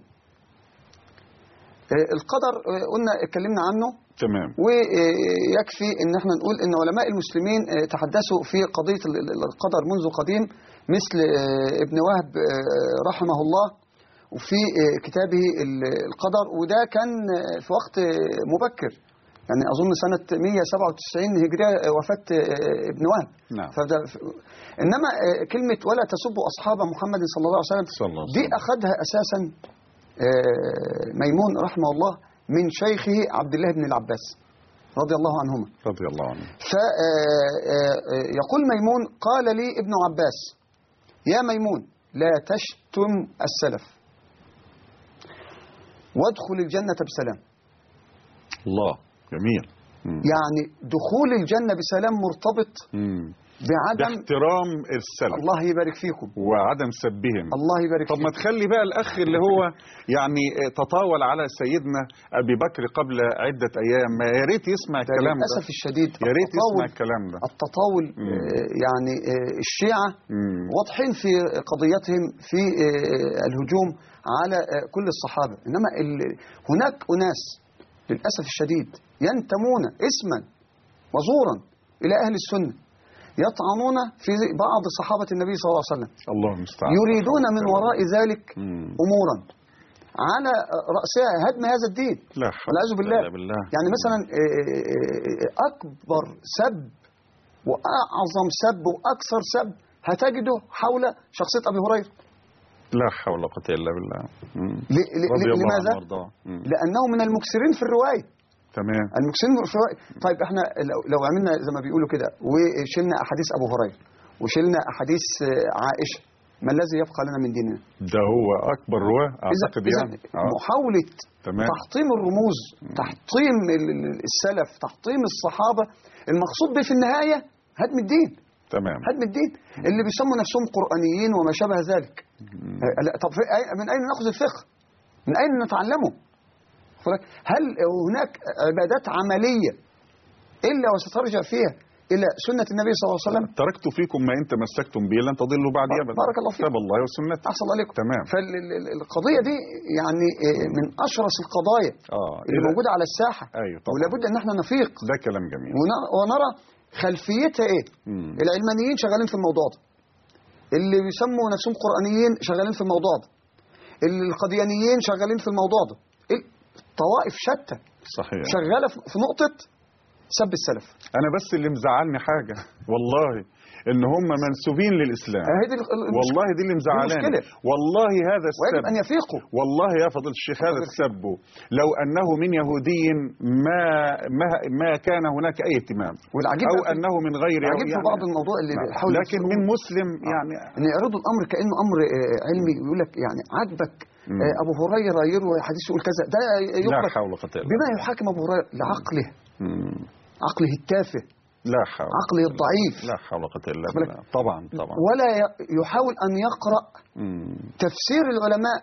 القدر قلنا اتكلمنا عنه. تمام. ويكفي ان احنا نقول ان علماء المسلمين تحدثوا في قضية القدر منذ قديم، مثل ابن وهب رحمه الله وفي كتابه القدر، وده كان في وقت مبكر، يعني اظن سنة مئة وسبعة وتسعين هجرية وفاة ابن وهب. نعم. انما كلمة ولا تسبوا اصحاب محمد صلى الله عليه وسلم دي اخذها اساسا ميمون رحمه الله من شيخه عبد الله بن العباس رضي الله عنهما. رضي الله عنه. فيقول ميمون قال لي ابن عباس يا ميمون لا تشتم السلف وادخل الجنة بسلام. الله جميل. مم. يعني دخول الجنة بسلام مرتبط مم. بعدم احترام السلف. الله يبارك فيكم. وعدم سبهم. الله يبارك طب فيكم. ما تخلي بقى الأخ اللي هو يعني تطاول على سيدنا أبي بكر قبل عدة أيام، يا ريت يسمع الكلام ده. للأسف الشديد يا ريت يسمع الكلام ده. التطاول آه يعني آه الشيعة مم. واضحين في قضيتهم في آه الهجوم على آه كل الصحابة، إنما هناك أناس للأسف الشديد ينتمون اسما وزورا إلى أهل السنة يطعنون في بعض صحابة النبي صلى الله عليه وسلم. الله المستعان. يريدون من وراء ذلك مم. أمورا على رأسها هدم هذا الدين. لا والعياذ بالله. بالله. يعني مثلا أكبر سب وأعظم سب وأكثر سب هتجده حول شخصية أبي هريرة. لا حول ولا قوة إلا بالله. ل- ل- رضي الله لماذا؟ عنه وارضاه. مم. لأنه من المكثرين في الرواية. تمام. المكثرين في الرواية. طيب احنا لو, لو عملنا زي ما بيقولوا كده وشلنا أحاديث أبو هريرة وشلنا أحاديث آه، عائشة، ما الذي يبقى لنا من ديننا؟ ده هو أكبر رواه أعتقد إذا يعني. آه. محاولة تمام. تحطيم الرموز، تحطيم ال- ال- السلف، تحطيم الصحابة، المقصود به في النهاية هدم الدين. تمام. هدم الدين. اللي بيسموا نفسهم قرآنيين وما شابه ذلك. آه، لا، طب في- أي- من أين نأخذ الفقه؟ من أين نتعلمه؟ هل هناك عبادات عملية إلا وسترجع فيها إلى سنة النبي صلى الله عليه وسلم؟ تركت فيكم ما إن تمسكتم به لن تضلوا بعد أبدا. بارك الله فيك. كتاب الله وسنته. أحسن عليكم. تمام. فالقضية دي يعني من أشرس القضايا آه. اللي موجودة على الساحة. أيوة طبعا. ولا بد أن احنا نفيق. ده كلام جميل. ونرى, ونرى خلفيتها إيه. مم. العلمانيين شغالين في الموضوع ده، اللي بيسموا نفسهم قرآنيين شغالين في الموضوع ده، القديانيين شغالين في الموضوع ده، طوائف شتى صحيح. شغالة في نقطة سب السلف. أنا بس اللي مزعلني حاجة والله إن هم منسوبين للإسلام. والله دي اللي مزعلاني. والله هذا السب ويجب أن يفيقوا. والله يا فضيلة الشيخ هذا السب لو أنه من يهودي ما ما ما كان هناك أي اهتمام، والعجيب أو أنه من غير العجيب في بعض الموضوع اللي بيحاول، لكن من مسلم يعني أن يعرضوا الأمر كأنه أمر علمي، يقول لك يعني عجبك أبو هريرة يروي حديث يقول كذا، ده لا حول ولا قوة إلا بالله. بما يحاكم أبو هريرة لعقله، عقله التافه، لا حول، عقله الضعيف، لا حول ولا قوة إلا بالله. طبعا طبعا. ولا يحاول أن يقرأ تفسير العلماء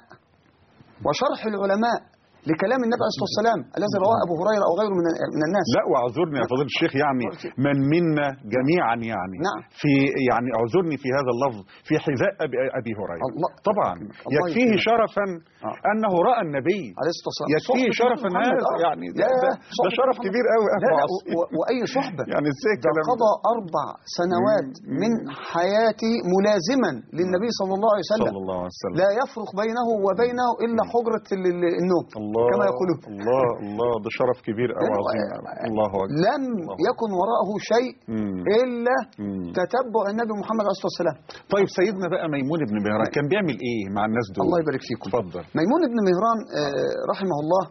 وشرح العلماء لكلام النبي عليه الصلاة والسلام الذي رواه أبو هريرة أو غيره من من الناس. لا واعذرني يا فضيلة الشيخ، يعني من منا جميعا يعني نعم. في يعني اعذرني في هذا اللفظ في حذاء أبي, أبي هريرة. الله. طبعا الله يكفيه يكفيه. شرفا آه. أنه رأى النبي عليه الصلاة والسلام. يكفيه شرفا هذا آه. يعني ده, ده, ده شرف محمد. كبير قوي. لا لا و- وأي صحبة يعني ازاي ده قضى أربع سنوات مم. من حياتي ملازما للنبي صلى الله عليه وسلم، صلى الله عليه وسلم. لا يفرق بينه وبينه إلا حجرة ال- ال- النوم الله كما يقولون. الله الله ده شرف كبير قوي عظيم. الله أكبر. لم يكن وراءه شيء مم. إلا مم. تتبع النبي محمد عليه الصلاة والسلام. طيب سيدنا بقى ميمون بن مهران كان بيعمل ايه مع الناس دول؟ الله يبارك فيكم. اتفضل. ميمون بن مهران آه رحمه الله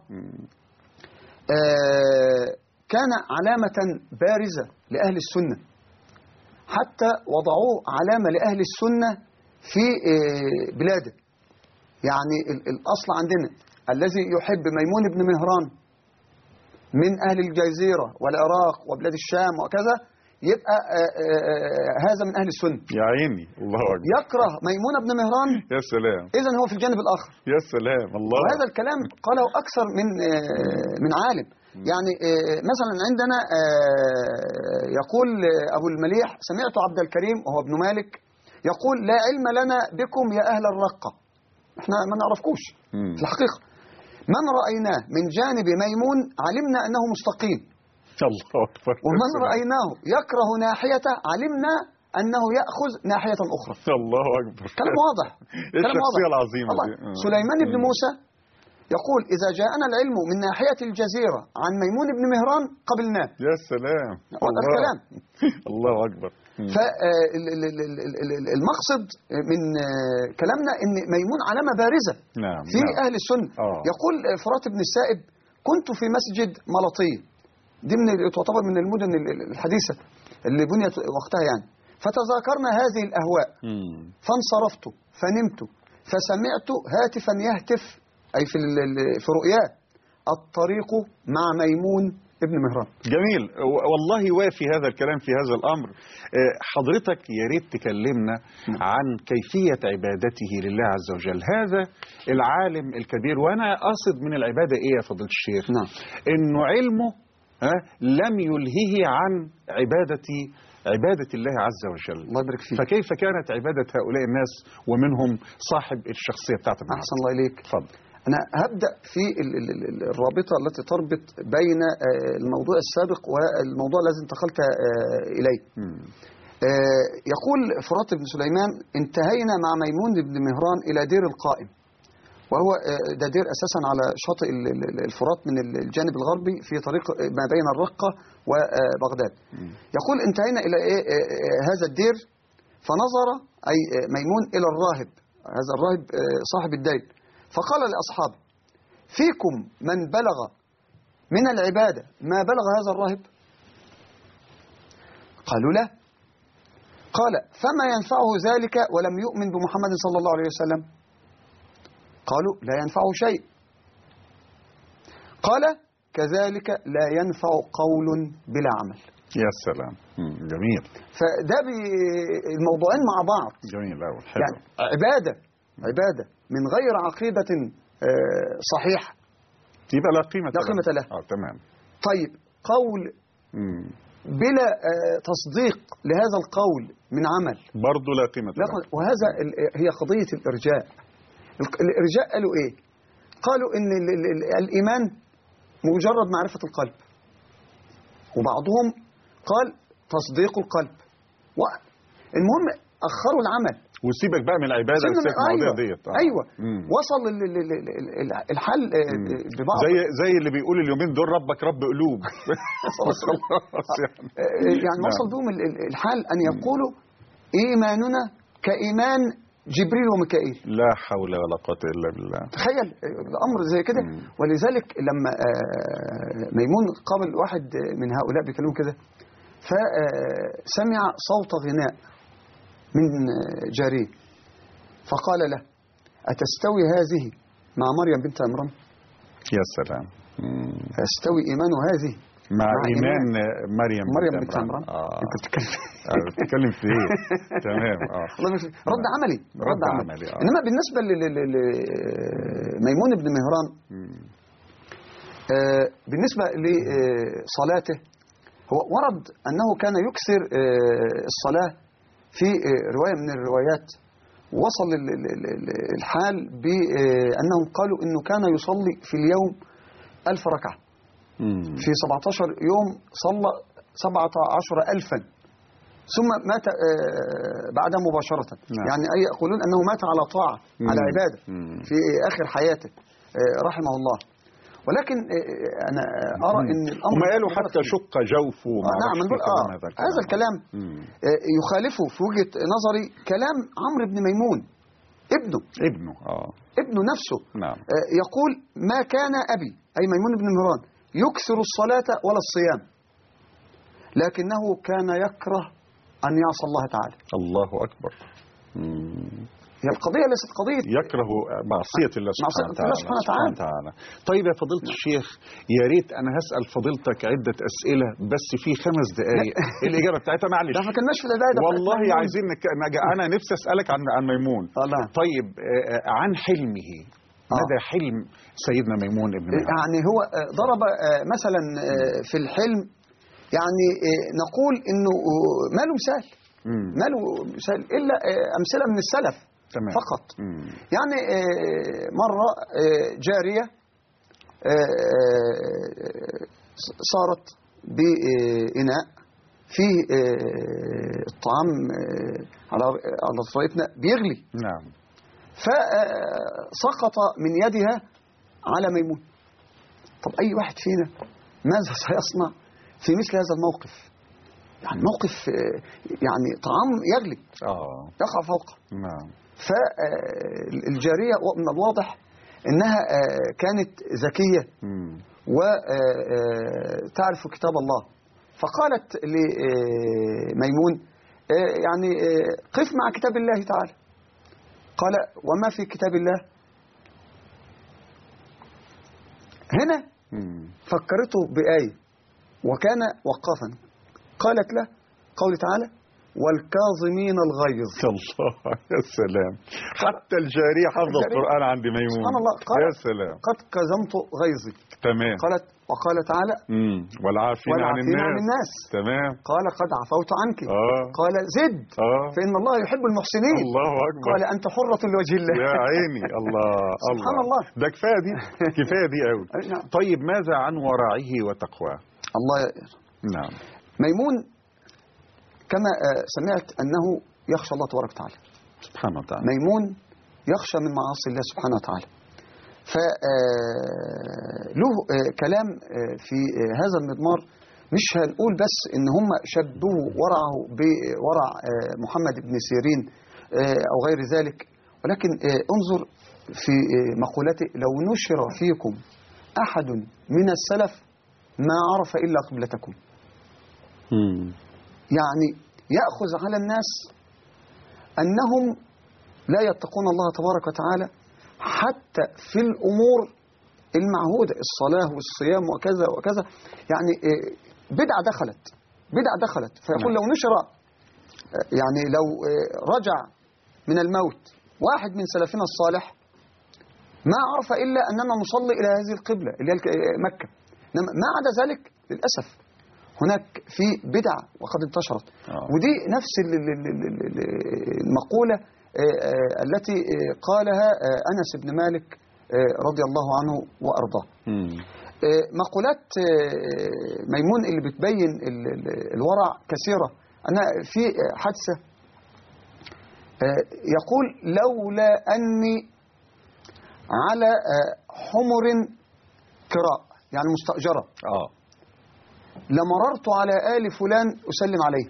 آه كان علامة بارزة لأهل السنة، حتى وضعوه علامة لأهل السنة في آه بلاده. يعني ال- الأصل عندنا الذي يحب ميمون بن مهران من أهل الجزيرة والعراق وبلاد الشام وكذا يبقى آآ آآ هذا من أهل السنة. يا عيني الله أكبر. يكره ميمون بن مهران يا سلام. إذن هو في الجانب الآخر. يا سلام الله. وهذا الكلام قاله أكثر من من عالم. يعني مثلا عندنا يقول أبو المليح سمعت عبد الكريم وهو ابن مالك يقول لا علم لنا بكم يا أهل الرقة، احنا ما نعرفكوش في الحقيقة، من رأيناه من جانب ميمون علمنا أنه مستقيم، الله أكبر. ومن رأيناه يكره ناحيته علمنا أنه يأخذ ناحية أخرى. الله أكبر. كلام واضح. كلام واضح. الشخصية العظيمة دي. سليمان بن موسى يقول إذا جاءنا العلم من ناحية الجزيرة عن ميمون بن مهران قبلناه. يا سلام. الله الكلام. الله أكبر. فالمقصد من كلامنا أن ميمون علامة بارزة نعم. في نعم. أهل السنة. آه. يقول فرات بن السائب كنت في مسجد ملطية، دي من تعتبر من المدن الحديثة اللي بنيت وقتها يعني، فتذاكرنا هذه الأهواء مم. فانصرفت فنمت فسمعت هاتفا يهتف أي في في رؤياه الطريق مع ميمون ابن مهران. جميل والله. وافي هذا الكلام في هذا الأمر. حضرتك يا ريت تكلمنا عن كيفية عبادته لله عز وجل، هذا العالم الكبير. وأنا أقصد من العبادة إيه يا فضيلة الشيخ؟ نعم. إنه علمه لم يلهه عن عبادة عبادة الله عز وجل. الله يبارك فيك. فكيف كانت عبادة هؤلاء الناس ومنهم صاحب الشخصية بتاعتك؟ أحسن الله إليك. اتفضل. أنا هبدأ في الرابطة التي تربط بين الموضوع السابق والموضوع الذي انتقلت إليه. يقول فرات بن سليمان انتهينا مع ميمون بن مهران إلى دير القائم، وهو ده دير أساسا على شاطئ الفرات من الجانب الغربي في طريق ما بين الرقة وبغداد. يقول انتهينا إلى هذا الدير فنظر أي ميمون إلى الراهب هذا الراهب صاحب الدين، فقال لأصحابه: فيكم من بلغ من العبادة ما بلغ هذا الراهب؟ قالوا لا. قال: فما ينفعه ذلك ولم يؤمن بمحمد صلى الله عليه وسلم؟ قالوا: لا ينفعه شيء. قال: كذلك لا ينفع قول بلا عمل. يا سلام، جميل. فده الموضوعين مع بعض. جميل أوي، حلو. يعني عبادة عبادة من غير عقيدة صحيحة يبقى لا قيمة لا قيمة لها. اه تمام. طيب قول مم. بلا تصديق لهذا القول من عمل برضه لا قيمة له. وهذا هي قضية الإرجاء. الإرجاء قالوا إيه؟ قالوا إن الإيمان مجرد معرفة القلب، وبعضهم قال تصديق القلب. المهم أخروا العمل وسيبك بقى من العباده والسيف المواضيع ديت. آه. ايوه مم. وصل الحل ببعض زي زي اللي بيقول اليومين دول ربك رب قلوب. يعني, يعني وصل بهم الحال ان يقولوا ايماننا كايمان جبريل وميكائيل. لا حول ولا قوه الا بالله. تخيل الامر زي كده. ولذلك لما ميمون قابل واحد من هؤلاء بيكلموا كده، فسمع صوت غناء من جاريه، فقال له: أتستوي هذه مع مريم بنت عمران؟ يا سلام. أستوي إيمان هذه مع, مع إيمان, إيمان مريم مريم بنت عمران؟ آه. أنت بتتكلم بتتكلم في إيه؟ تمام. اه رد عملي رد, رد عملي, عملي. آه. إنما بالنسبة لميمون بن مهران، آه بالنسبة لصلاته، هو ورد أنه كان يكثر آه الصلاة في رواية من الروايات. وصل الحال بأنهم قالوا أنه كان يصلي في اليوم ألف ركعة. في سبعة عشر يوم صلى سبعة عشر ألفا، ثم مات بعدها مباشرة. يعني أي يقولون أنه مات على طاعة، على عبادة في آخر حياته رحمه الله. ولكن أنا أرى أن الأمر هم قالوا حتى شق جوفه. آه نعم نقول آه هذا الكلام, هذا الكلام يخالفه في وجهة نظري كلام عمرو بن ميمون ابنه ابنه آه ابنه نفسه. نعم. يقول: ما كان أبي أي ميمون بن مهران يكثر الصلاة ولا الصيام، لكنه كان يكره أن يعصى الله تعالى. الله أكبر. مم. هي القضية ليست قضية يكره معصية الله سبحانه وتعالى. سبحانه وتعالى. وتعالى. طيب يا فضيلة الشيخ، يا ريت أنا هسأل فضيلتك عدة أسئلة بس في خمس دقائق. الإجابة بتاعتها معلش. لا ما كناش في البداية. والله عايزين نك... أنا نفسي أسألك عن عن ميمون. الله. طيب عن حلمه، ماذا حلم سيدنا ميمون ابن مهران؟ يعني هو ضرب مثلا في الحلم، يعني نقول إنه ما له مثال، ما له مثال إلا أمثلة من السلف. تمام. فقط. مم. يعني مرة جارية صارت بإناء فيه الطعام على على صفيتنا بيغلي. نعم. فسقط من يدها على ميمون. طب أي واحد فينا ماذا سيصنع في مثل هذا الموقف؟ يعني موقف يعني طعام يغلي آه. يقع فوقه. نعم. فالجارية من الواضح أنها كانت ذكية وتعرف كتاب الله، فقالت لميمون: يعني قف مع كتاب الله تعالى. قال: وما في كتاب الله؟ هنا فكرته بآية وكان وقافا، قالت له قول تعالى: والكاظمين الغيظ. الله يا سلام. حتى الجارية حفظ القرآن عند ميمون. سبحان الله. قال: يا سلام. قد كظمت غيظي. تمام. قالت وقال تعالى: امم والعافين عن الناس. عن الناس. تمام. قال: قد عفوت عنك. آه. قال: زد. آه. فإن الله يحب المحسنين. الله أكبر. قال: أنت حرة لوجه الله. يا عيني. الله. سبحان الله. ده كفاية دي، كفاية دي قوي. طيب ماذا عن ورعه وتقواه؟ الله ي... نعم. ميمون كما سمعت أنه يخشى الله تبارك وتعالى سبحانه وتعالى. ميمون يخشى من معاصي الله سبحانه وتعالى. فله كلام في هذا المضمار، مش هنقول بس إن هم شبهوا ورعه بورع محمد بن سيرين أو غير ذلك، ولكن انظر في مقولته: لو نشر فيكم أحد من السلف ما عرف إلا قبلتكم. مم. يعني يأخذ على الناس أنهم لا يتقون الله تبارك وتعالى حتى في الأمور المعهودة، الصلاة والصيام وكذا وكذا. يعني بدعة دخلت بدعة دخلت فيقول لو نشر، يعني لو رجع من الموت واحد من سلفنا الصالح ما عرف إلا أننا نصلي إلى هذه القبلة اللي هي مكة. ما عدا ذلك للأسف هناك في بدع وقد انتشرت. آه. ودي نفس المقولة التي قالها أنس بن مالك رضي الله عنه وأرضاه. مقولات ميمون اللي بتبين الورع كثيرة. أنا في حادثة يقول: لولا أني على حمر كراء، يعني مستأجرة، آه. لمررت على آل فلان أسلم عليه.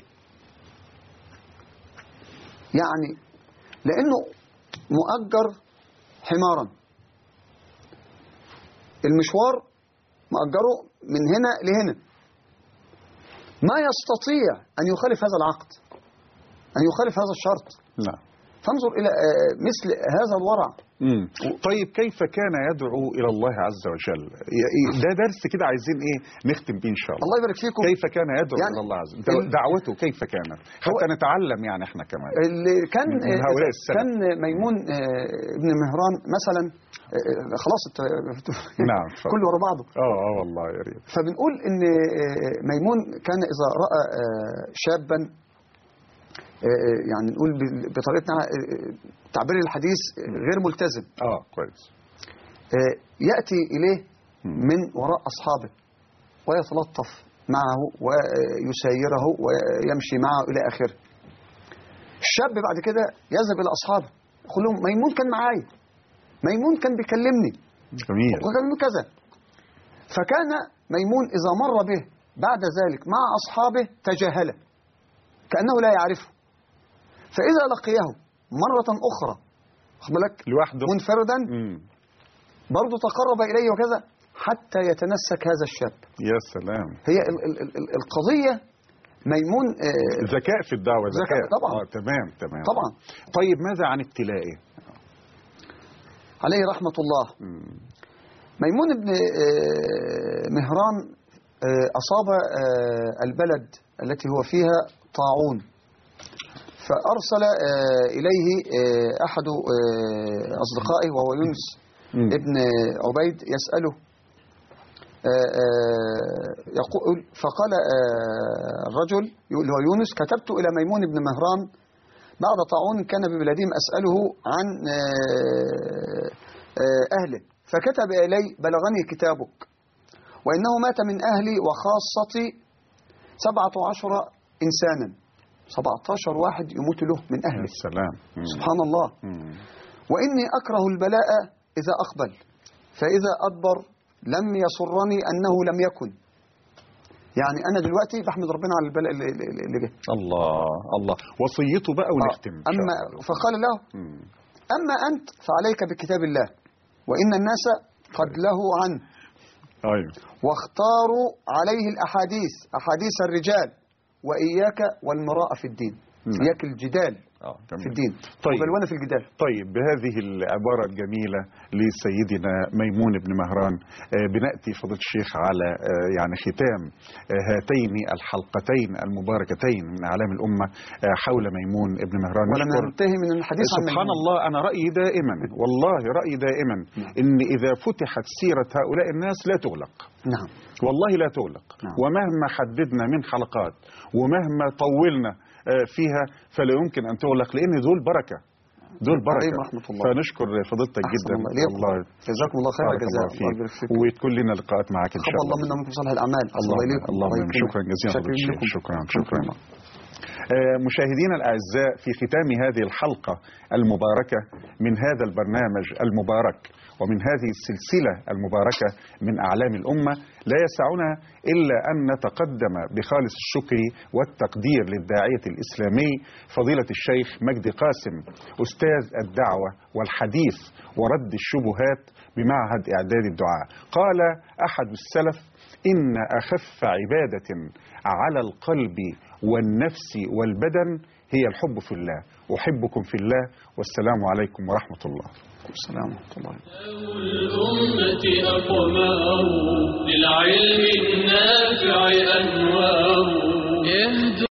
يعني لأنه مؤجر حمارا، المشوار مؤجره من هنا لهنا، ما يستطيع أن يخالف هذا العقد، أن يخالف هذا الشرط. لا. فانظر إلى مثل هذا الورع. مم. طيب كيف كان يدعو إلى الله عز وجل؟ ده درس كده عايزين إيه نختم بيه إن شاء الله. الله يبارك فيكم. كيف كان يدعو يعني إلى الله عز وجل؟ دعوته كيف كانت؟ حتى نتعلم يعني إحنا كمان. اللي كان من هؤلاء السلف. كان ميمون ابن مهران مثلا، خلاص نعم كله ورا بعضه. اه اه والله يا ريت. فبنقول إن ميمون كان إذا رأى شابا، يعني نقول بطريقتنا تعبير الحديث غير ملتزم، اه كويس، يأتي إليه من وراء أصحابه ويتلطف معه ويسايره ويمشي معه إلى آخره. الشاب بعد كده يذهب إلى أصحابه يقول لهم: ميمون كان معايا، ميمون كان بيكلمني، جميل، وكان كذا. فكان ميمون إذا مر به بعد ذلك مع أصحابه تجاهله كأنه لا يعرفه، فإذا لقيه مرة أخرى بالك لوحده منفردا مم. برضه تقرب إليه وكذا حتى يتنسك هذا الشاب. يا سلام. هي ال ال ال القضية ميمون آه ذكاء في الدعوة، ذكاء, ذكاء طبعا. آه تمام تمام طبعا. طيب ماذا عن ابتلائه عليه رحمة الله؟ مم. ميمون بن مهران أصاب البلد التي هو فيها طاعون، فأرسل إليه أحد أصدقائه وهو يونس ابن عبيد يسأله، يقول فقال الرجل اللي هو يونس: كتبت إلى ميمون بن مهران بعد طاعون كان ببلادهم أسأله عن أهله، فكتب إلي: بلغني كتابك وإنه مات من أهلي وخاصتي سبعة عشر إنسانا، سبعة عشر واحد يموت له من أهله. السلام. سبحان الله. مم. وإني أكره البلاء إذا أقبل، فإذا أدبر لم يسرني أنه لم يكن. يعني أنا دلوقتي بحمد ربنا على البلاء اللي جه. الله الله. وصيته بقى ونختم. آه. أما فقال له: مم. أما أنت فعليك بكتاب الله، وإن الناس قد لهوا عنه. أيوه. واختاروا عليه الأحاديث، أحاديث الرجال، وإياك والمراء في الدين. مم. إياك الجدال آه. في الدين. طيب. وبلونا في الجدال. طيب بهذه العبارة الجميلة لسيدنا ميمون بن مهران آه بنأتي فضيلة الشيخ على آه يعني ختام آه هاتين الحلقتين المباركتين من أعلام الأمة آه حول ميمون بن مهران. ولم ننتهي من الحديث عن سبحان الله. أنا رأيي دائما، والله رأيي دائما، إن إذا فتحت سيرة هؤلاء الناس لا تغلق. نعم والله لا تغلق. نعم. ومهما حددنا من حلقات ومهما طولنا فيها فلا يمكن أن تغلق، لأن دول بركة، دول بركة. فنشكر فضيلتك جدا. الله جزاكم الله خير الجزاء، وتكون لنا لقاءات معك إن شاء الله. الله منا ومنكم صالح الأعمال. الله اللهم شكرا جزيلا. شكرا شكرا. مشاهدينا الأعزاء، في ختام هذه الحلقة المباركة من هذا البرنامج المبارك ومن هذه السلسلة المباركة من أعلام الأمة لا يسعنا إلا أن نتقدم بخالص الشكر والتقدير للداعية الإسلامي فضيلة الشيخ مجدي قاسم أستاذ الدعوة والحديث ورد الشبهات بمعهد إعداد الدعاء. قال أحد السلف: إن أخف عبادة على القلب والنفس والبدن هي الحب في الله. أحبكم في الله، والسلام عليكم ورحمة الله. السلام ورحمة الله. الأمة أقمار للعلم النافع أنوار.